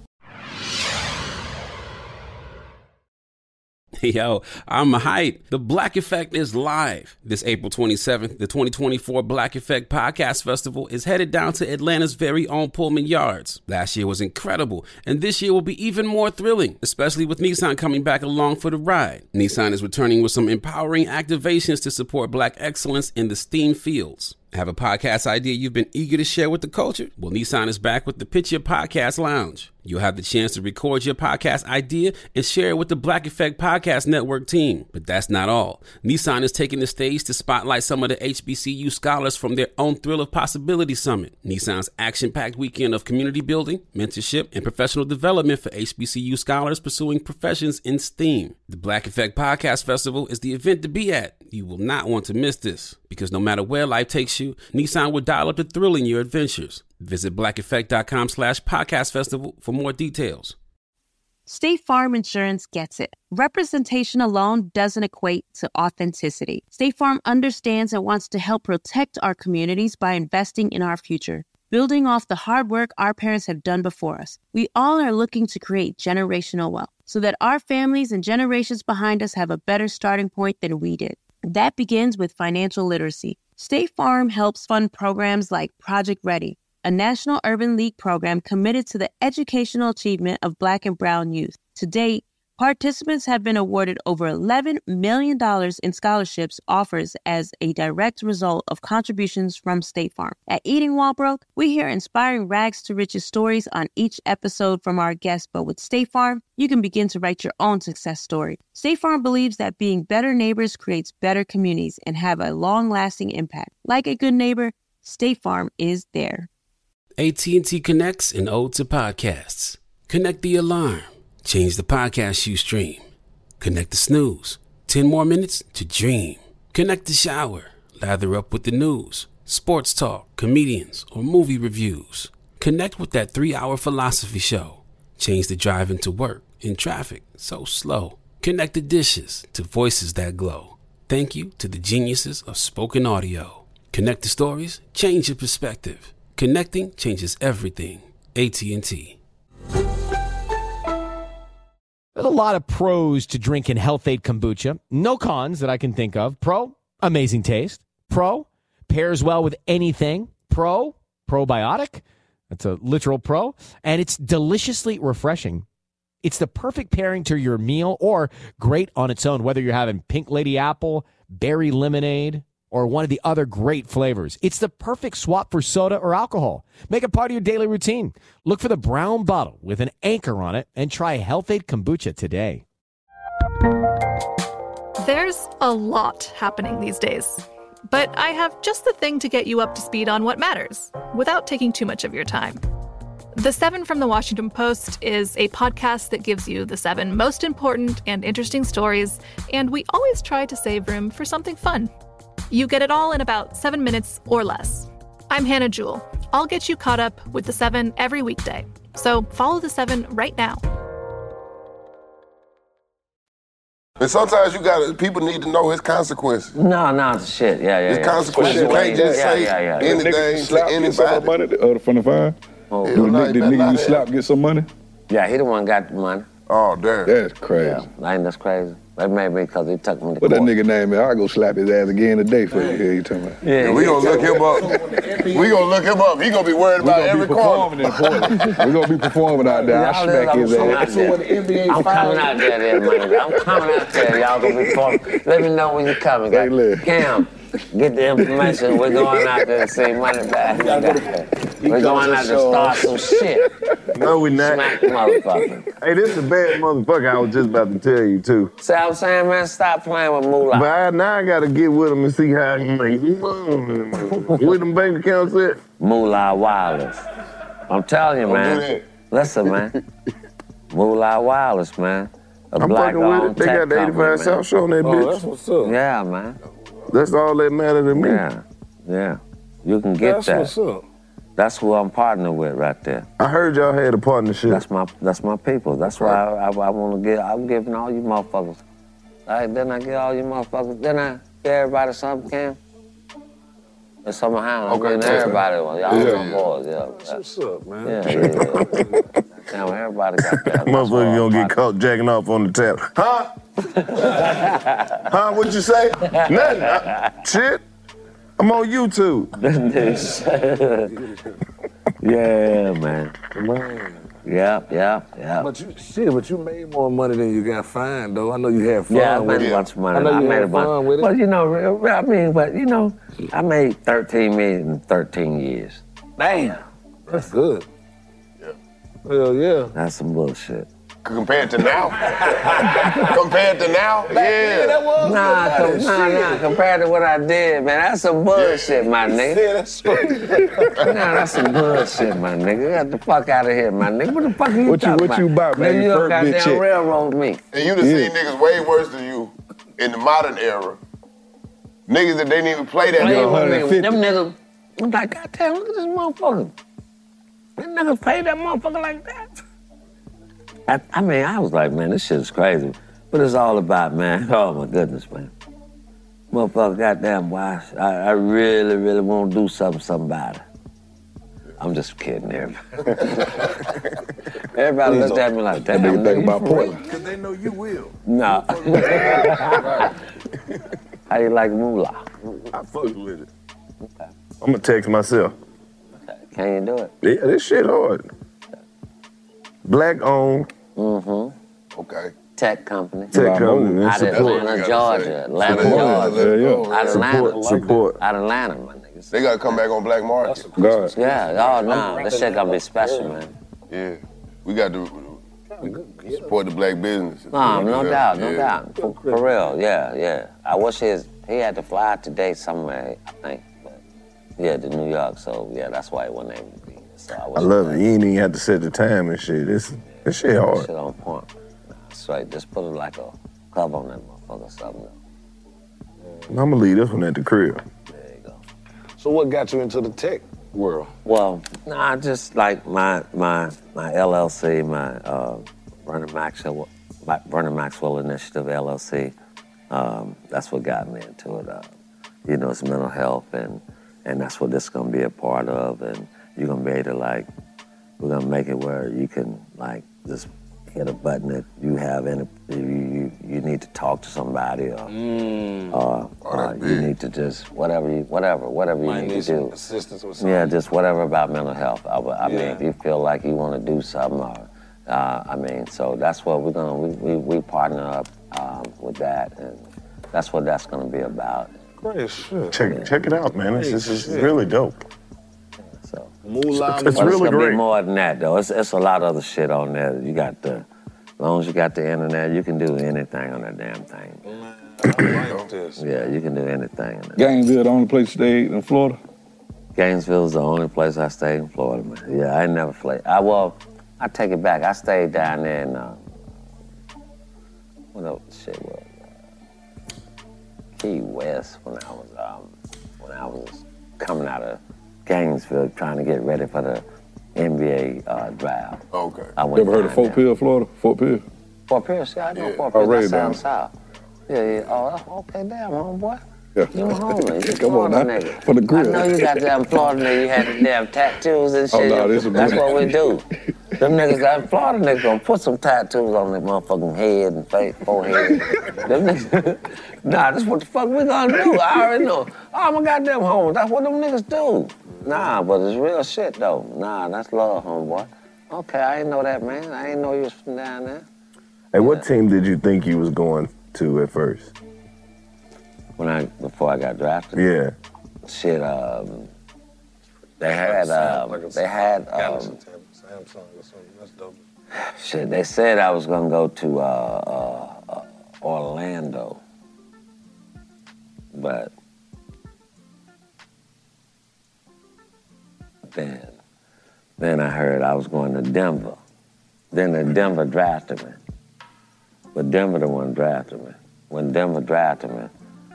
Yo, I'm hyped. The Black Effect is live. This April 27th, the 2024 Black Effect Podcast Festival is headed down to Atlanta's very own Pullman Yards. Last year was incredible, and this year will be even more thrilling, especially with Nissan coming back along for the ride. Nissan is returning with some empowering activations to support Black excellence in the STEAM fields. Have a podcast idea you've been eager to share with the culture? Well, Nissan is back with the Pitch Your Podcast Lounge. You'll have the chance to record your podcast idea and share it with the Black Effect Podcast Network team. But that's not all. Nissan is taking the stage to spotlight some of the HBCU scholars from their own Thrill of Possibility Summit, Nissan's action-packed weekend of community building, mentorship, and professional development for HBCU scholars pursuing professions in STEAM. The Black Effect Podcast Festival is the event to be at. You will not want to miss this, because no matter where life takes you, Nissan will dial up the thrill in your adventures. Visit blackeffect.com/podcast festival for more details. State Farm Insurance gets it. Representation alone doesn't equate to authenticity. State Farm understands and wants to help protect our communities by investing in our future, building off the hard work our parents have done before us. We all are looking to create generational wealth so that our families and generations behind us have a better starting point than we did. That begins with financial literacy. State Farm helps fund programs like Project Ready, a National Urban League program committed to the educational achievement of Black and Brown youth. To date, participants have been awarded over $11 million in scholarships offers as a direct result of contributions from State Farm. At Eating While Broke, we hear inspiring rags to riches stories on each episode from our guests, but with State Farm, you can begin to write your own success story. State Farm believes that being better neighbors creates better communities and have a long-lasting impact. Like a good neighbor, State Farm is there. AT&T connects an ode to podcasts. Connect the alarm. Change the podcast you stream. Connect the snooze. 10 more minutes to dream. Connect the shower. Lather up with the news, sports talk, comedians, or movie reviews. Connect with that 3-hour philosophy show. Change the drive into work in traffic so slow. Connect the dishes to voices that glow. Thank you to the geniuses of spoken audio. Connect the stories. Change your perspective. Connecting changes everything. AT&T. There's a lot of pros to drinking Health-Ade Kombucha. No cons that I can think of. Pro, amazing taste. Pro, pairs well with anything. Pro, probiotic. That's a literal pro. And it's deliciously refreshing. It's the perfect pairing to your meal or great on its own, whether you're having Pink Lady Apple, Berry Lemonade, or one of the other great flavors. It's the perfect swap for soda or alcohol. Make it part of your daily routine. Look for the brown bottle with an anchor on it and try Health-Ade Kombucha today. There's a lot happening these days, but I have just the thing to get you up to speed on what matters without taking too much of your time. The 7 from the Washington Post is a podcast that gives you the 7 most important and interesting stories, and we always try to save room for something fun. You get it all in about 7 minutes or less. I'm Hannah Jewell. I'll get you caught up with the 7 every weekday. So follow the 7 right now. And sometimes people need to know his consequences. No, shit. Yeah. His consequences. You can't just say anything to anybody. From the fire? Oh, the nigga you slap get some money? Yeah, he the one got the money. Oh, damn. That's crazy. Yeah, that's crazy. They made me because he took me to What that court. nigga name is? I'll go slap his ass again today for you. You talking about? Yeah, we gonna look him up. We gonna look him up. He gonna be worried about every corner. We're gonna be performing out there. I'll smack his ass. I'm coming out there, man. I'm coming out there. Y'all gonna be performing. Let me know when you're coming. Cam, get the information. We're going out there to see Money Bag. We're going out to start some shit. No, we not. Smack the motherfucker. Hey, this is a bad motherfucker I was just about to tell you, too. See what I'm saying, man? Stop playing with Moolah. But now I gotta get with him and see how he make Where them bank accounts at? Moolah Wireless. I'm telling you, Don't man. do that. Listen, man. Moolah Wireless, man. I'm fucking with it. They got the 85 South Show on that bitch. That's what's up. Yeah, man. That's all that matters to me. Yeah. You can get That's that. what's up. That's who I'm partnered with right there. I heard y'all had a partnership. That's my people. That's why I want to give. I'm giving all you motherfuckers. Then I give all you motherfuckers. Then I give everybody something, Cam. It's some behind. I'm giving everybody one. Y'all my boys. Yeah. That's what's up, man. Yeah. Damn, everybody got that. Motherfucker gonna get caught jacking off on the tap. Huh? Huh? What'd you say? Nothing. Shit. I'm on YouTube. Yeah, man. Yep. But you made more money than you got fined, though. I know you had fun Yeah, I with made it. a bunch of money. I know you made had a bunch. fun with it. Well, I made $13 million in 13 years. Damn. That's good. Hell yeah. That's some bullshit. Compared to now? Compared to now? Yeah. Nah, compared to what I did, man, that's some bullshit, my nigga. That's some bullshit, my nigga. Get the fuck out of here, my nigga. What the fuck are you talking about? What you about, man? Nigga, you done goddamn railroad me. And you done seen niggas way worse than you in the modern era. Niggas that didn't even play that. Them niggas, I'm like, goddamn, look at this motherfucker. Them niggas paid that motherfucker like that. I mean, I was like, man, this shit is crazy. But it's all about, man, oh my goodness, man. Motherfucker, goddamn, why? I really, really want to do something about it. I'm just kidding, everybody. Everybody looked at me like, damn, nigga think about Portland. Because they know you will. No. How you like moolah? I fuck with it. Okay. I'm gonna text myself. Can you do it? Yeah, this shit hard. Black owned. Mm-hmm. Okay. Tech company. Tech company. Out of Atlanta, Georgia. Atlanta, Georgia. Out of Atlanta. Support. Out of Atlanta, my niggas. They gotta come back on Black Market. God. Yeah, oh no, this shit gonna be special, man. Yeah. We got to support the black business. No doubt. For real, yeah. I wish he had to fly out today somewhere, I think. But yeah, to New York, so yeah, that's why he wasn't able to be here. So I love it. You ain't even have to set the time and shit. This shit hard. Shit on point. That's right. Just put it like a cover on that motherfucker or something. I'm gonna leave this one at the crib. So what got you into the tech world? Well, just like my LLC, my Vernon Maxwell Initiative LLC. That's what got me into it. It's mental health, and that's what this is gonna be a part of. And you're gonna be able to we're gonna make it where you can just hit a button if you have you need to talk to somebody or you need to just whatever you need to do. Assistance with something. Yeah, just whatever about mental health. I mean, if you feel like you want to do something, so that's what we're gonna we partner up with that, and that's what that's gonna be about. Great shit. Check it out, man. This is really dope. Moolah. It's really gonna great. Be more than that, though. It's a lot of other shit on there. You got as long as you got the internet, you can do anything on that damn thing. Yeah, you can do anything. On that. Gainesville, the only place you stayed in Florida? Gainesville's the only place I stayed in Florida, man. Yeah, I ain't never played. I take it back. I stayed down there in what else shit was Key West when I was coming out of Gainesville trying to get ready for the NBA draft. Okay. You ever heard of Fort Pierce, Florida? Fort Pierce? Fort Pierce, yeah, I know Fort Pierce. That's down south. Yeah. Oh, okay, damn, homeboy. Yeah. You homie. You Come on now, nigga. for the grill. I know you got damn Florida nigga. You had the damn tattoos and shit. Oh, no, That's what we do. Them niggas out in Florida, niggas gonna put some tattoos on their motherfucking head and face, forehead. Them niggas, nah, that's what the fuck we gonna do. I already know. Oh, my goddamn home, that's what them niggas do. Nah, but it's real shit, though. Nah, that's love, homeboy. Okay, I didn't know that, man. I didn't know you was from down there. Hey, what team did you think you was going to at first? Before I got drafted? Yeah. Shit, they had Samsung or something. That's dope. Shit, they said I was gonna go to Orlando, but then I heard I was going to Denver. Then Denver drafted me, but Denver the one drafted me. When Denver drafted me,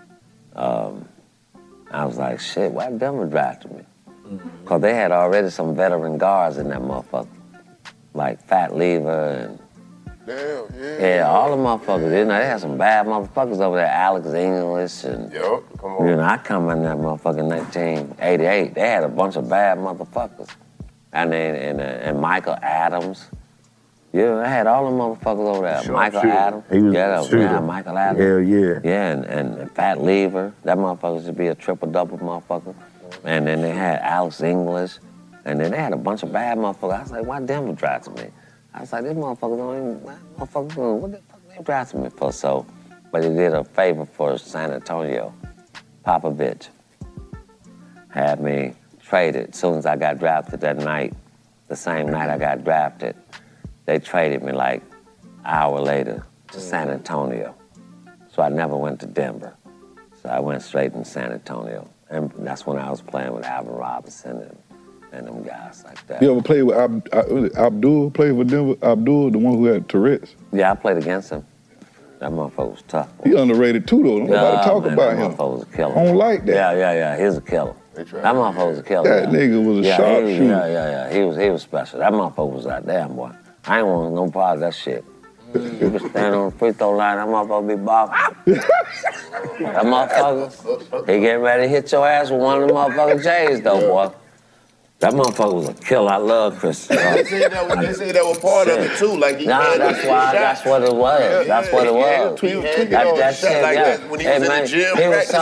I was like, shit, why Denver drafted me? Because they had already some veteran guards in that motherfucker. Like Fat Lever and... Damn, Yeah, all the motherfuckers. You know, they had some bad motherfuckers over there. Alex English and... Yup, come on. You know, I come in that motherfucking 1988. They had a bunch of bad motherfuckers. And Michael Adams. Yeah, I had all the motherfuckers over there. Michael Adams. He was Michael Adams. Hell yeah. Yeah, and Fat Lever. That motherfucker used to be a triple-double motherfucker. And then they had Alex English. And then they had a bunch of bad motherfuckers. I was like, why Denver drafted me? I was like, this motherfucker don't even, what the fuck they drafted me for? So, but he did a favor for San Antonio. Popovich had me traded. As soon as I got drafted that night, the same night I got drafted, they traded me like an hour later to San Antonio. So I never went to Denver. So I went straight in San Antonio. And that's when I was playing with Alvin Robinson and them guys like that. You ever played with Abdul? Played with Denver? Abdul, the one who had Tourette's? Yeah, I played against him. That motherfucker was tough. He underrated too, though. Nobody talk about him. That motherfucker was a killer. I don't like that. Yeah. He was a killer. That motherfucker was a killer. That nigga was a sharpshooter. Yeah. He was special. That motherfucker was that damn boy. I ain't want no part of that shit. You could stand on the free throw line, that motherfucker be boxing. That motherfucker, he getting ready to hit your ass with one of them motherfucking J's, though, boy. That motherfucker was a killer. I love Chris. They said that was part of it, too. Like, That's what it was. That's what it was. That shit, yeah. When he was in the gym,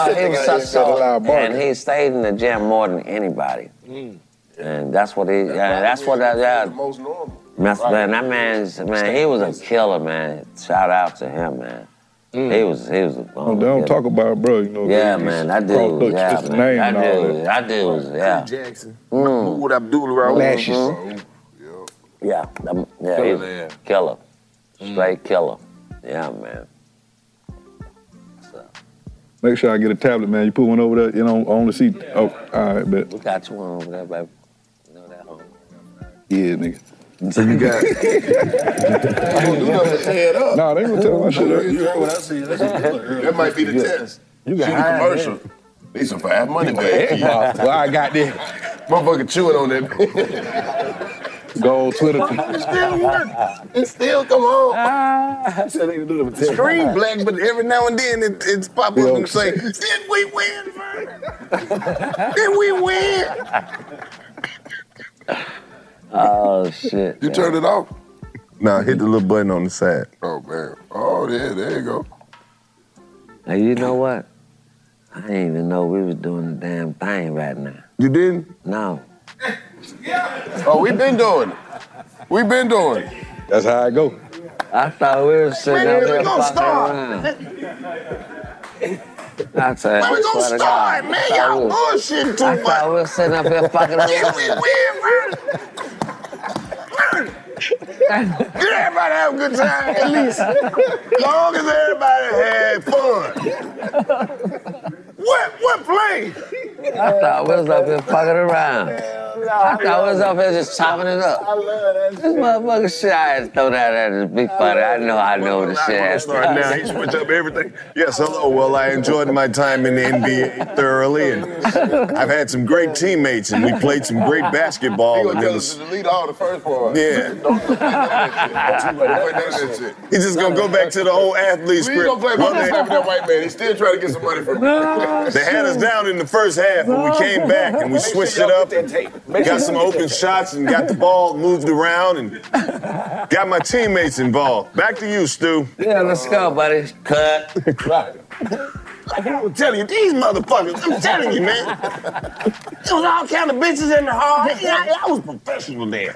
and he stayed in the gym more than anybody. And that's what the most normal. Man, that man, he was a killer, man. Shout out to him, man. He was they don't talk about it, bro. You know, man, that dude, that dude was, Chris Jackson. With Abdul around Lashes. Yeah, he was a killer. Straight killer. Yeah, man. Make sure I get a tablet, man. You put one over there, on the seat. Oh, all right, bet. We got you one over there, baby. You know that, home. Yeah, nigga. So you got... I don't do nothing to tear it up. Nah, they gonna tell my shit up. You heard what I said. That might be the test. You got shoot a commercial. Need some fast money, man. Well, I got this. Motherfucker chewing on that. Go on Twitter. It still work. It still come on. Screen black, but every now and then it's pop up and say, did we win, man? Did we win? Oh, shit. You turned it off? Nah, hit the little button on the side. Oh, man. Oh, there you go. Hey, you know what? I didn't even know we was doing the damn thing right now. You didn't? No. Oh, we been doing it. We been doing it. That's how I go. I thought we were sitting up there fucking around. I tell you, we gonna start, man. Y'all bullshitting too much. I thought we were sitting up here fucking around. Yeah, we win, man. Did everybody have a good time, at least? Long as everybody had fun. What play? I thought we was up here fucking around. I thought we was up here just chopping it up. I love that shit. This motherfucker shit, I had to throw that at it. Be funny. I know the shit has start now. He switched up everything. Yes, hello. Well, I enjoyed my time in the NBA thoroughly, and I've had some great teammates, and we played some great basketball. He gonna tell us to delete all the first part. Yeah. He's just gonna go back to the old athlete script. We ain't gonna play with that white man. He's still trying to get some money from me. They had us down in the first half, and we came back and we switched it up. got some open shots and got the ball moved around and got my teammates involved. Back to you, Stu. Yeah, let's go, buddy. Cut. Right. Like I was telling you, these motherfuckers, I'm telling you, man. There was all kind of bitches in the hall. I was professional there.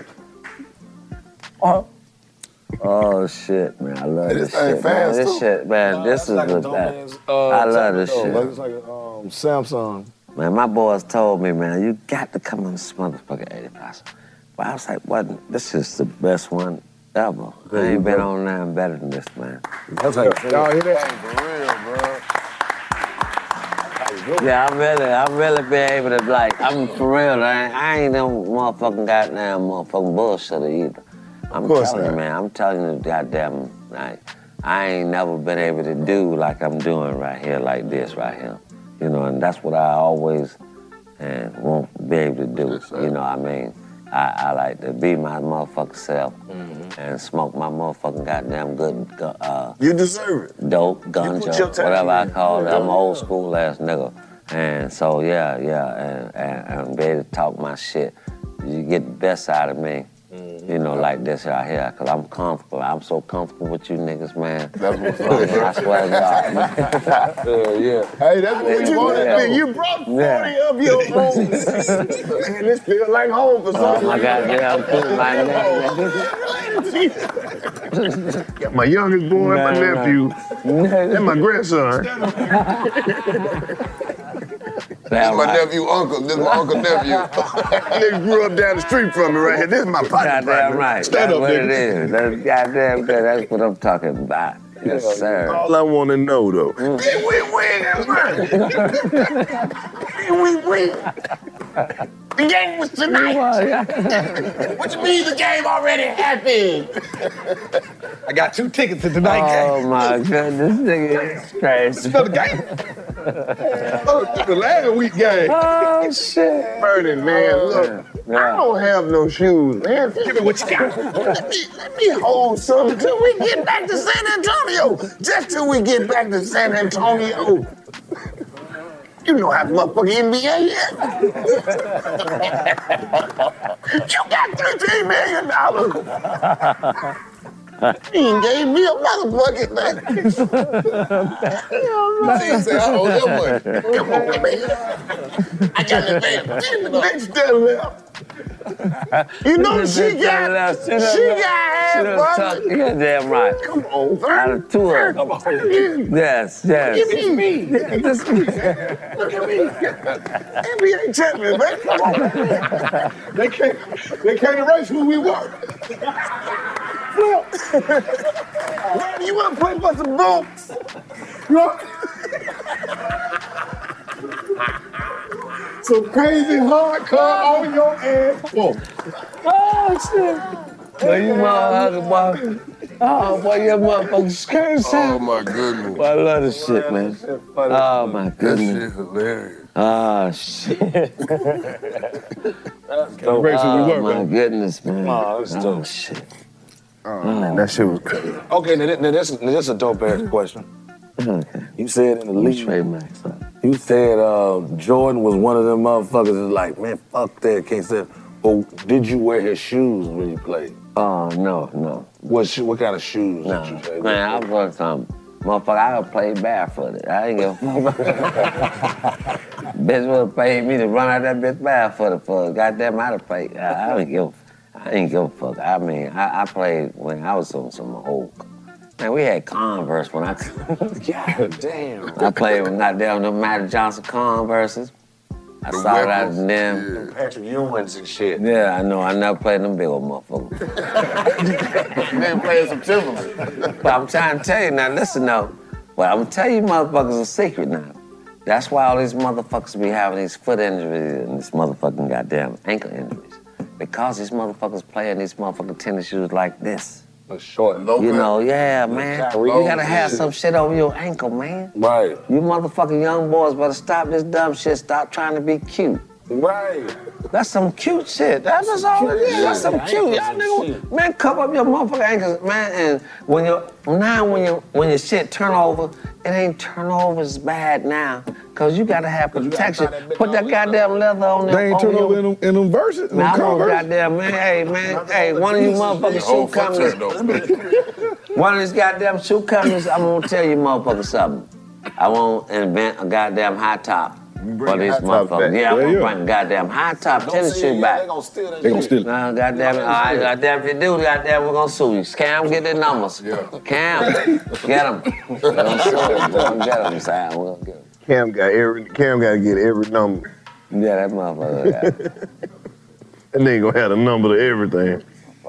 Oh shit, man! I love this thing shit. fast, Man. This too. shit, man. This is like a the dumbass, I love this shit. It's like a Samsung. Man, my boys told me, man, you got to come on this motherfucking 85. But I was like, what? This is the best one ever. I ain't been on nothing better than this, man. That's like y'all hear that? For real, bro. Yeah, I really been able to, like, I'm for real. I ain't no motherfucking goddamn motherfucking bullshitter either. I'm telling you, man. I'm telling you, goddamn, like, I ain't never been able to do like I'm doing right here, like this right here. You know, and that's what I always won't be able to do. You know what I mean? I like to be my motherfucking self and smoke my motherfucking goddamn good you deserve it. Dope, ganja, whatever I call it. I'm an old school ass nigga. And so, and be able to talk my shit. You get the best out of me. You know, like this right here, because I'm comfortable. I'm so comfortable with you niggas, man. That's what's up. I swear to God. Yeah. Hey, that's what you wanted. You brought 40 of your own. Man, this feels like home for some Oh, my goddamn food, my Got my youngest boy and my nephew. And my grandson. This is my nephew, uncle. This is my uncle nephew. Nigga grew up down the street from me right here. This is my pocket. Goddamn right. Stand That's up, what nigga. it is. That's goddamn good. That's what I'm talking about. Yes, sir. All I want to know, though. Then we win, Then we win. The game was tonight. What you mean the game already happened? I got 2 tickets to tonight's game. Oh, my goodness. This nigga is crazy. For the game. The last week game. Oh, shit. Burning, man. Look, I don't have no shoes, man. Give me what you got. Let me hold something till we get back to San Antonio. Just till we get back to San Antonio. You know how the motherfucking NBA is. You got $13 million. He ain't gave me a motherfucking thing. He said, I owe them money. Come on, man. I got the bitch that left. You know she got half money. Yeah, damn right. Come on, Out of 2 of them. Yes. Look at me. Look at me. NBA champion, man. Come on. They can't erase who we were. Flip. You want to play for some boots? Some crazy hardcore on your ass. Whoa. Oh, shit. Boy, you motherfucker, boy. Oh, boy, your motherfucking skirt sound. Oh, my goodness. Boy, I love this shit, man. Oh, my That goodness. shit hilarious. Oh, shit. Can't erase who we were, my man. goodness, man. Oh, that's dope. Shit. Oh, man, that shit was crazy. Okay, now this is a dope ass question. Okay. You said in the league, you said Jordan was one of them motherfuckers that's like, man, fuck that, can't say. But did you wear his shoes when you played? Oh, no. What kind of shoes No. did you say? Man, I was motherfucker, I would play barefooted. I ain't give a fuck. Bitch would have paid me to run out that bitch barefooted for goddamn I'd have played. I ain't give a fuck. I mean, I played when I was on some old. Man, we had Converse when I. God damn. I played with goddamn them Magic Johnson Converses. I started out in them. Patrick Ewings and shit. Yeah, I know. I never played them big old motherfuckers. Then playing some Timberland. But I'm trying to tell you now, listen though. Well, I'm gonna tell you motherfuckers a secret now. That's why all these motherfuckers be having these foot injuries and these motherfucking goddamn ankle injuries. Because these motherfuckers play in these motherfucking tennis shoes like this. Short. You know, yeah, man. You gotta have some shit over your ankle, man. Right. You motherfucking young boys better stop this dumb shit. Stop trying to be cute. Right. That's some cute shit. That's all it is. That's some cute. Y'all nigga, man, cover up your motherfucking ankles, man. And when your shit turn over, ain't turnovers bad now, cause you gotta have protection. Put that goddamn leather on there. They ain't turnover in them verses. Man, I want goddamn hey, one of you motherfucking shoe companies. One of these goddamn shoe companies, I'm gonna tell you motherfuckers something. I won't invent a goddamn high top. For these motherfuckers. Yeah, I'm gonna bring a goddamn high top tennis shoe back. They gonna steal it. Nah, goddamn it. All right, goddamn, if you do, goddamn, we're gonna sue you. Cam, get their numbers. Cam, get them. We're gonna sue them. We're gonna get them, Sam. We're gonna get them. Cam got to get every number. Yeah, that motherfucker got it. That nigga gonna have the number to everything.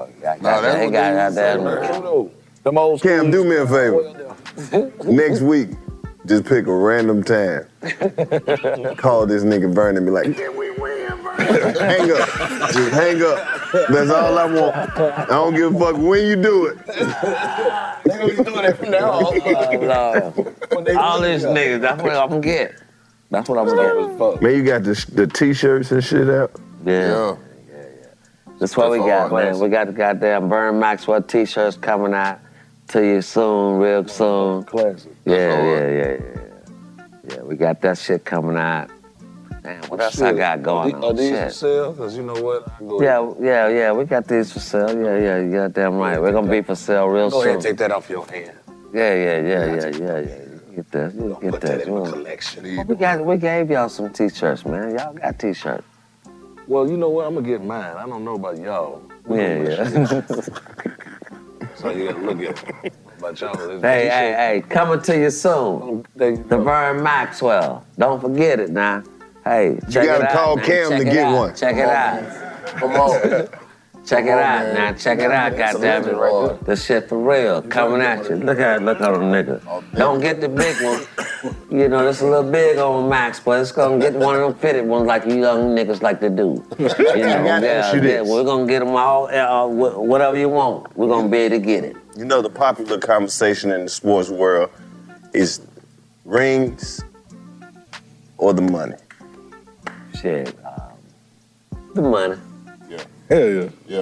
Cam, do me a favor. Next week, just pick a random time. Call this nigga Vernon and be like, can we win, Vernon? Hang up. Just hang up. That's all I want. I don't give a fuck when you do it. They gonna be doing that from now on. All these niggas, that's what I'm gonna get. That's what I'm gonna get. Man, you got the t-shirts and shit out? Yeah. That's what we got, man. We got the goddamn Vern Maxwell t-shirts coming out to you soon, real soon. Classic. Yeah. We got that shit coming out. Damn, what else I got going on? Are these Shit. for sale? Because you know what? Yeah, we got these for sale. Yeah, you got damn right. We're gonna be for sale real soon. Go ahead and take that off your hand. Yeah. Get that. Put that in my collection. We gave y'all some t-shirts, man. Y'all got t-shirts. Well, you know what? I'm gonna get mine. I don't know about y'all. Yeah. So you gotta look at it. About y'all. Hey, coming to you soon. The Vern Maxwell. Don't forget it now. Hey, check it out. You gotta call Cam to get one. Check it out. Come on. Check it out now. Check it out, goddammit. The shit for real. Coming at you. Look at them niggas. Don't get the big one. You know, it's a little big on Max, but it's gonna get one of them fitted ones like you young niggas like to do. You know, we're gonna get them all, whatever you want. We're gonna be able to get it. You know, the popular conversation in the sports world is rings or the money. Shit, the money. Yeah. Hell yeah.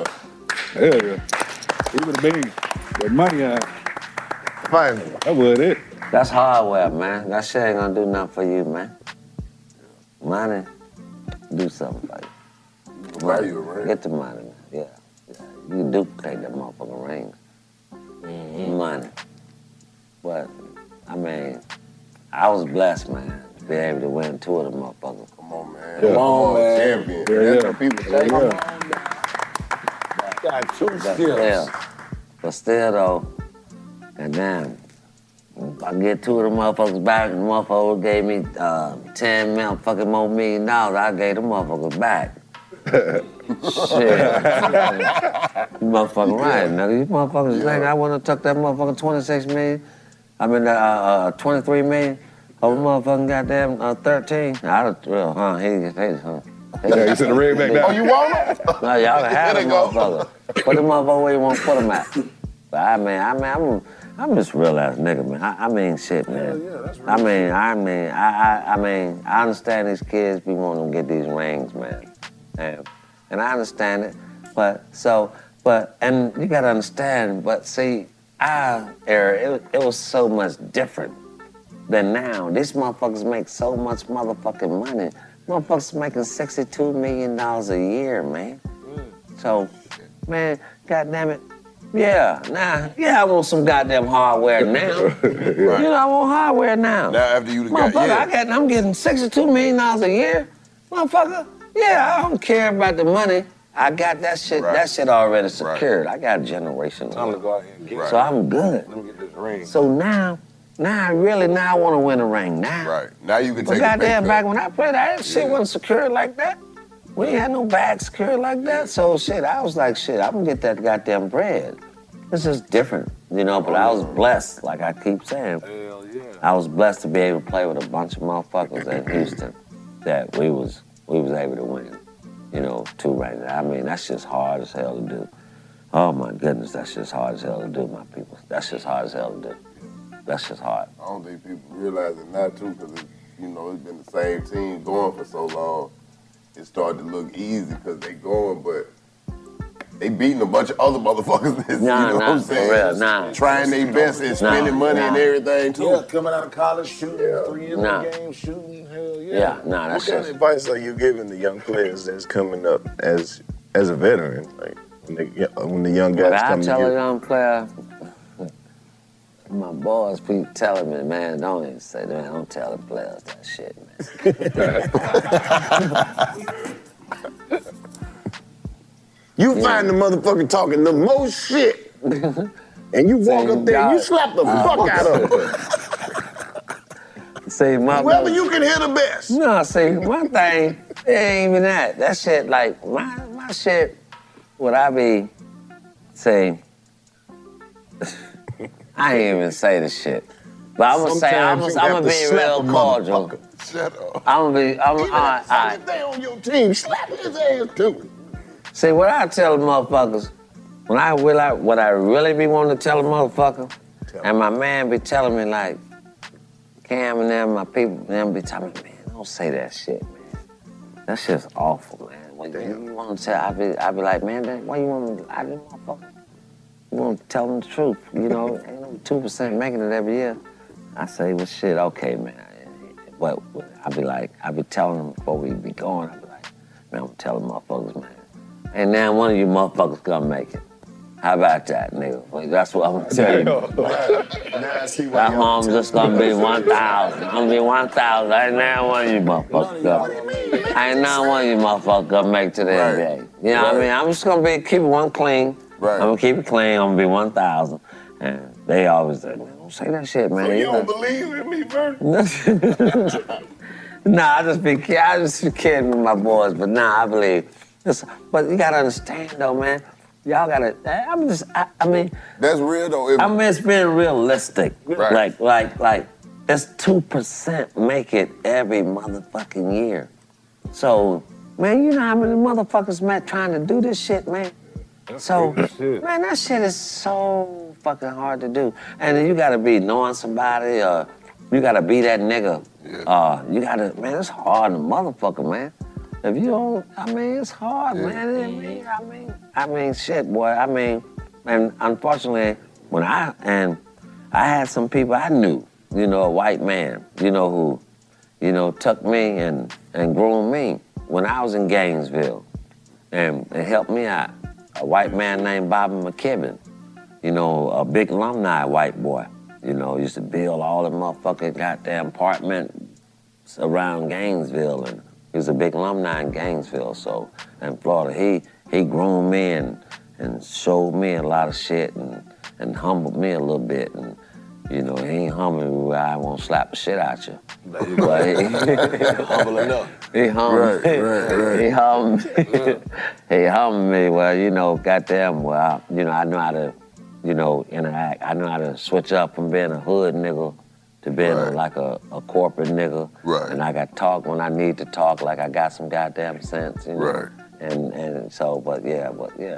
Even the beans. The money, fine. That was it. That's hardware, man. That shit ain't gonna do nothing for you, man. Money, do something for you. Get the money, man. Yeah. You duplicate that motherfucking rings. Money. But, I mean, I was blessed, man, to be able to win 2 of them motherfuckers. Come on, man. Yeah. Come on, man. Champion. That's what people say. Got 2 skills. Yeah. But still, though, and damn, if I get 2 of them motherfuckers back, and the motherfucker gave me $10 fucking more million, I gave the motherfuckers back. Shit. You motherfucking right, nigga. You motherfuckers think I wouldn't have took that motherfucking 26 million? I mean, 23 million over motherfucking goddamn 13. I'd have, Yeah, you said the ring back down. Oh, you want them? No, y'all can have them motherfucker. Put them motherfucker where you want to put them at. But I'm just a real ass nigga, man. I mean shit, man. I understand these kids be wanting to get these rings, man. And I understand it. And you gotta understand, but see, our era, it was so much different than now. These motherfuckers make so much motherfucking money. Motherfuckers making $62 million a year, man. So, man, goddamn it. I want some goddamn hardware now. Right. You know, I want hardware now. Now after you got, Motherfucker, I'm getting $62 million a year. Motherfucker, I don't care about the money. I got that shit. Right. That shit already secured. Right. I got a generation. Time to go out here and get it. So I'm good. Let me get this ring. So now I want to win a ring now. Right. Now you can but take goddamn, back when I played, that shit wasn't secured like that. We ain't had no bag secured like that. So shit, I was like, I'm gonna get that goddamn bread. This is different, you know, but I was blessed, like I keep saying. Hell yeah. I was blessed to be able to play with a bunch of motherfuckers in Houston that we was able to win, you know, 2 rings. I mean, that's just hard as hell to do. Oh my goodness, that's just hard as hell to do, my people. That's just hard as hell to do. That's just hard. I don't think people realize it now too, because it's been the same team going for so long. It started to look easy because they going, but They beating a bunch of other motherfuckers. Nah, you know what I'm saying? for real, nah. Trying their best and spending money and everything too. Yeah, coming out of college, shooting 3 NBA games, shooting, hell yeah. That's What kind of advice are you giving the young players that's coming up as a veteran? Like when the young guys come I tell a to young player, my boys keep telling me, man, don't even say that. Don't tell the players that shit, man. You find the motherfucker talking the most shit, and you walk up there and you slap the fuck out of him. See, Whoever you can hear the best. No, see, my thing, it ain't even that. That shit, like, my shit, what I be saying, I ain't even say the shit. But I'm gonna say, I'm gonna be real cordial. Shut up. I'm gonna be, all right. If they on your team, slap his ass too. See, what I tell the motherfuckers, what I really be wanting to tell the motherfucker, and my man be telling me like, Cam and them, my people, them be telling me, man, don't say that shit, man. That shit's awful, man. When you want to tell, I be like, man, why you want me to lie to them motherfucker? You want to tell them the truth, you know? Ain't no 2% making it every year. I say, well, shit, okay, man. But I be telling them before we be going, I be like, man, I'm telling motherfuckers, man. And now one of you motherfuckers gonna make it. How about that, nigga? Well, that's what I'm gonna tell you. That home's just gonna be 1,000. Gonna be 1,000. Ain't now one of you motherfuckers gonna. Ain't now one of you motherfuckers gonna make it to the NBA. You know what I mean? I'm just gonna keep one clean. I'm gonna keep it clean. I'm gonna be 1,000. And they always say, man, don't say that shit, man. So you don't believe in me, Vernon? Nah, I just be kidding with my boys, but nah, I believe. But you gotta understand though, man. Y'all gotta. I mean. That's real though. I mean, it's being realistic. Right. Like, it's 2% make it every motherfucking year. So, man, you know how many motherfuckers met trying to do this shit, man. So, man, that shit is so fucking hard to do. And then you gotta be knowing somebody, or you gotta be that nigga. You gotta, man, it's hard as a motherfucker, man. If you don't, I mean, it's hard, man. I mean, shit, boy. I mean, and unfortunately, when I had some people I knew, you know, a white man, you know, who, you know, took me and groomed me when I was in Gainesville and helped me out. A white man named Bobby McKibben, you know, a big alumni white boy, you know, used to build all the motherfucking goddamn apartments around Gainesville, and he was a big alumni in Gainesville, so, in Florida. He groomed me and showed me a lot of shit and humbled me a little bit. And, you know, he ain't humbled me where I won't slap the shit out you. But humble enough. He humbled me. Right. He humbled me. He humbled me. Well, you know, goddamn, well, you know, I know how to, you know, interact. I know how to switch up from being a hood nigga to being like a corporate nigga. Right. And I got talk when I need to talk, like I got some goddamn sense, you know. Right. And so, but yeah.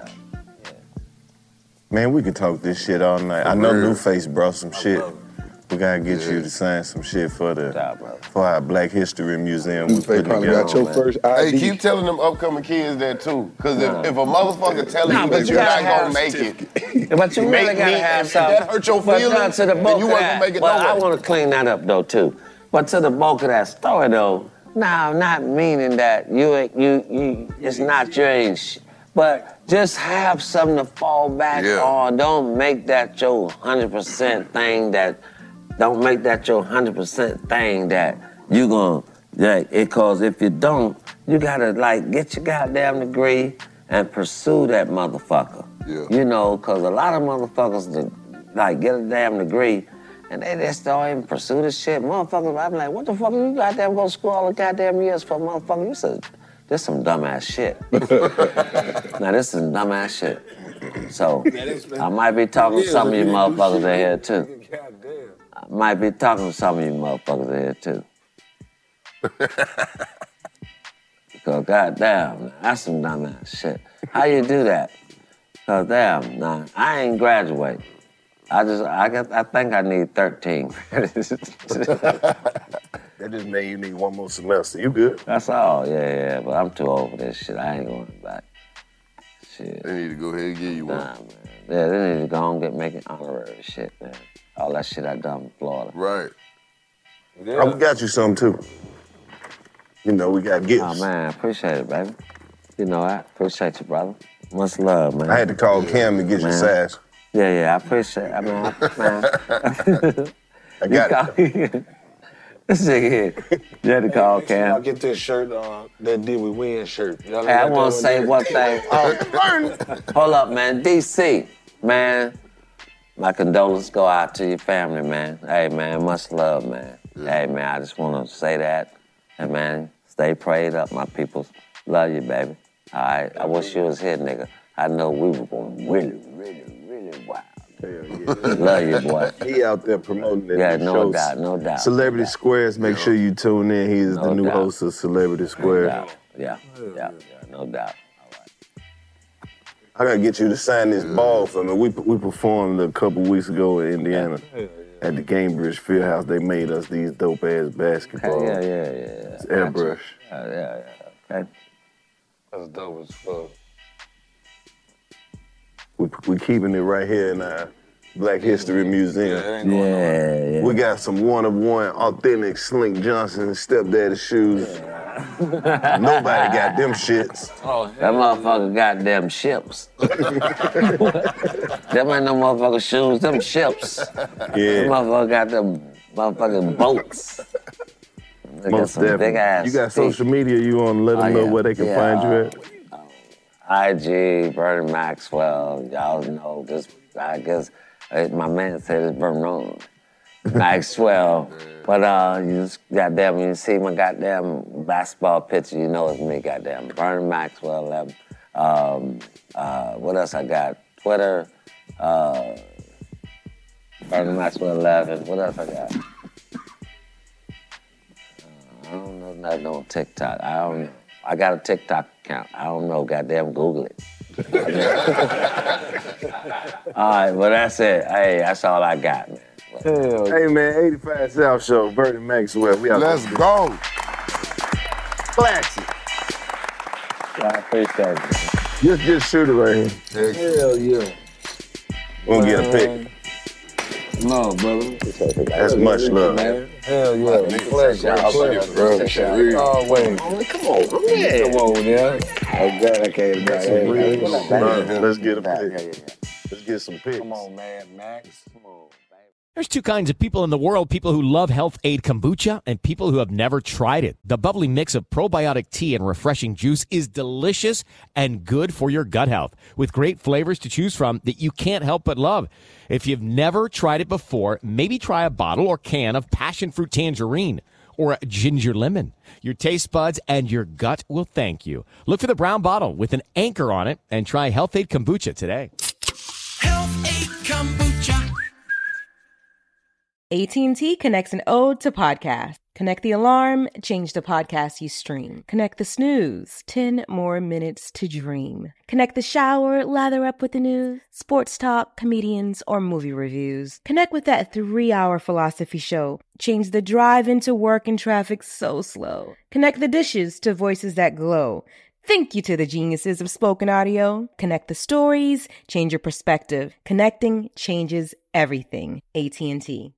Man, we could talk this shit all night. I know New Face brought some shit. We gotta get you to sign some shit for our Black History Museum. We put together. Got your first ID. Hey, keep telling them upcoming kids that too, because if a motherfucker telling you that you're not gonna make it, but you really gotta have something. If that hurt your feelings, then you wasn't gonna make it well, no way. I want to clean that up though too. But to the bulk of that story though, no, not meaning that you it's not your age. But just have something to fall back on. Don't make that your 100% thing don't make that your 100% thing that you gonna, because if you don't, you gotta like get your goddamn degree and pursue that motherfucker. Yeah. You know, cause a lot of motherfuckers like get a damn degree and they just don't even pursue this shit. Motherfuckers, I be like, what the fuck you goddamn go to school all the goddamn years for, motherfucker? You said, this some dumbass shit. Now this is dumbass shit. So I might be talking to some of you motherfuckers in here too. I might be talking to some of you motherfuckers in here too. Because goddamn, that's some dumbass shit. How you do that? Because damn, nah, I ain't graduate. I think I need 13. That just mean you need one more semester. You good? That's all, yeah. But I'm too old for this shit. I ain't going back. Shit. They need to go ahead and give you one. Nah, man. Yeah, they need to go and making honorary shit, man. All that shit I done in Florida. Right. Yeah. We got you some, too. You know, we got gifts. Oh, man, I appreciate it, baby. You know, I appreciate you, brother. Much love, man. I had to call Cam to get your sass. Yeah, I appreciate it. I got it. This nigga here. You had to call Cam. I'll get this shirt, that Did We Win shirt. Hey, I want to say one thing. Hold up, man. DC, man. My condolences go out to your family, man. Hey, man, much love, man. Hey, man, I just want to say that. And, man, stay prayed up, my people. Love you, baby. All right? I wish you was here, nigga. I know we were going really wild. Love you, boy. He out there promoting it. Yeah, no doubt. Celebrity Squares, make sure you tune in. He's the new host of Celebrity Squares. Yeah, no doubt. I gotta get you to sign this ball for me. We performed a couple weeks ago in Indiana at the Gamebridge Fieldhouse. They made us these dope ass basketballs. Yeah. It's airbrush. Yeah. Okay. That's dope as fuck. We keeping it right here in our Black History Museum. Yeah. We got some one-of-one authentic Slink Johnson stepdaddy shoes. Nobody got them shits. That motherfucker got them ships. Them ain't no motherfucking shoes, them ships. Yeah. Them motherfucker got them motherfucking boats. They got some big ass You got feet. social media, you want to let them know where they can find you at? IG, Bernie Maxwell, y'all know this, I guess, my man said it's Vernon Maxwell. But you just goddamn, you see my goddamn basketball picture, you know it's me, goddamn. Bernie Maxwell 11. What else I got? Twitter, Bernie Maxwell 11. What else I got? I don't know nothing on TikTok. I don't know. I got a TikTok account. I don't know. Goddamn, Google it. All right, well, that's it. Hey, that's all I got, man. Hey, man, 85 South Show, Bernie Maxwell. We out Let's go. Classic. I appreciate it. Just shoot it right here. Hell yeah. We'll get a pic. No, brother. That's much love. Hell yeah. Pleasure. Oh, wait. Come on, man. Come on, yeah. I'm glad I came back. Let's get a pic. Let's get some pics. Come on, man, Max. Come on. There's two kinds of people in the world, people who love Health Aid Kombucha and people who have never tried it. The bubbly mix of probiotic tea and refreshing juice is delicious and good for your gut health, with great flavors to choose from that you can't help but love. If you've never tried it before, maybe try a bottle or can of passion fruit tangerine or a ginger lemon. Your taste buds and your gut will thank you. Look for the brown bottle with an anchor on it and try Health Aid Kombucha today. Health Aid Kombucha. AT&T connects an ode to podcast. Connect the alarm, change the podcast you stream. Connect the snooze, 10 more minutes to dream. Connect the shower, lather up with the news, sports talk, comedians, or movie reviews. Connect with that 3-hour philosophy show. Change the drive into work and traffic so slow. Connect the dishes to voices that glow. Thank you to the geniuses of spoken audio. Connect the stories, change your perspective. Connecting changes everything. AT&T.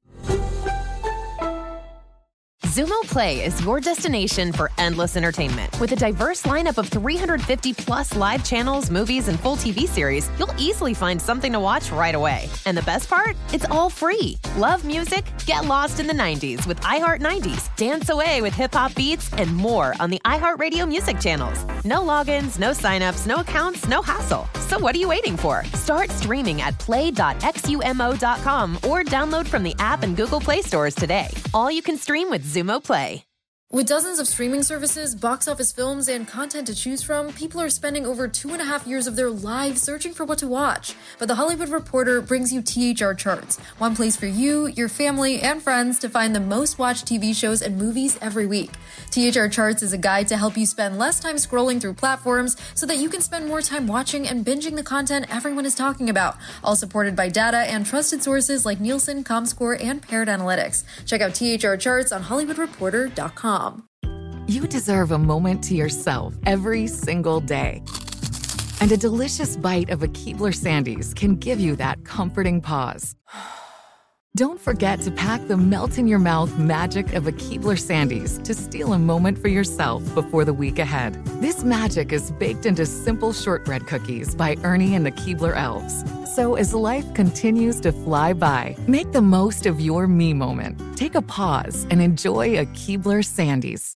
Xumo Play is your destination for endless entertainment. With a diverse lineup of 350 plus live channels, movies, and full TV series, you'll easily find something to watch right away. And the best part? It's all free. Love music? Get lost in the 90s with iHeart 90s. Dance away with hip-hop beats and more on the iHeartRadio music channels. No logins, no signups, no accounts, no hassle. So what are you waiting for? Start streaming at play.xumo.com or download from the app and Google Play stores today. All you can stream with Xumo Play. With dozens of streaming services, box office films, and content to choose from, people are spending over 2.5 years of their lives searching for what to watch. But The Hollywood Reporter brings you THR Charts, one place for you, your family, and friends to find the most watched TV shows and movies every week. THR Charts is a guide to help you spend less time scrolling through platforms so that you can spend more time watching and binging the content everyone is talking about, all supported by data and trusted sources like Nielsen, Comscore, and Paired Analytics. Check out THR Charts on HollywoodReporter.com. You deserve a moment to yourself every single day. And a delicious bite of a Keebler Sandies can give you that comforting pause. Don't forget to pack the melt-in-your-mouth magic of a Keebler Sandies to steal a moment for yourself before the week ahead. This magic is baked into simple shortbread cookies by Ernie and the Keebler Elves. So as life continues to fly by, make the most of your me moment. Take a pause and enjoy a Keebler Sandies.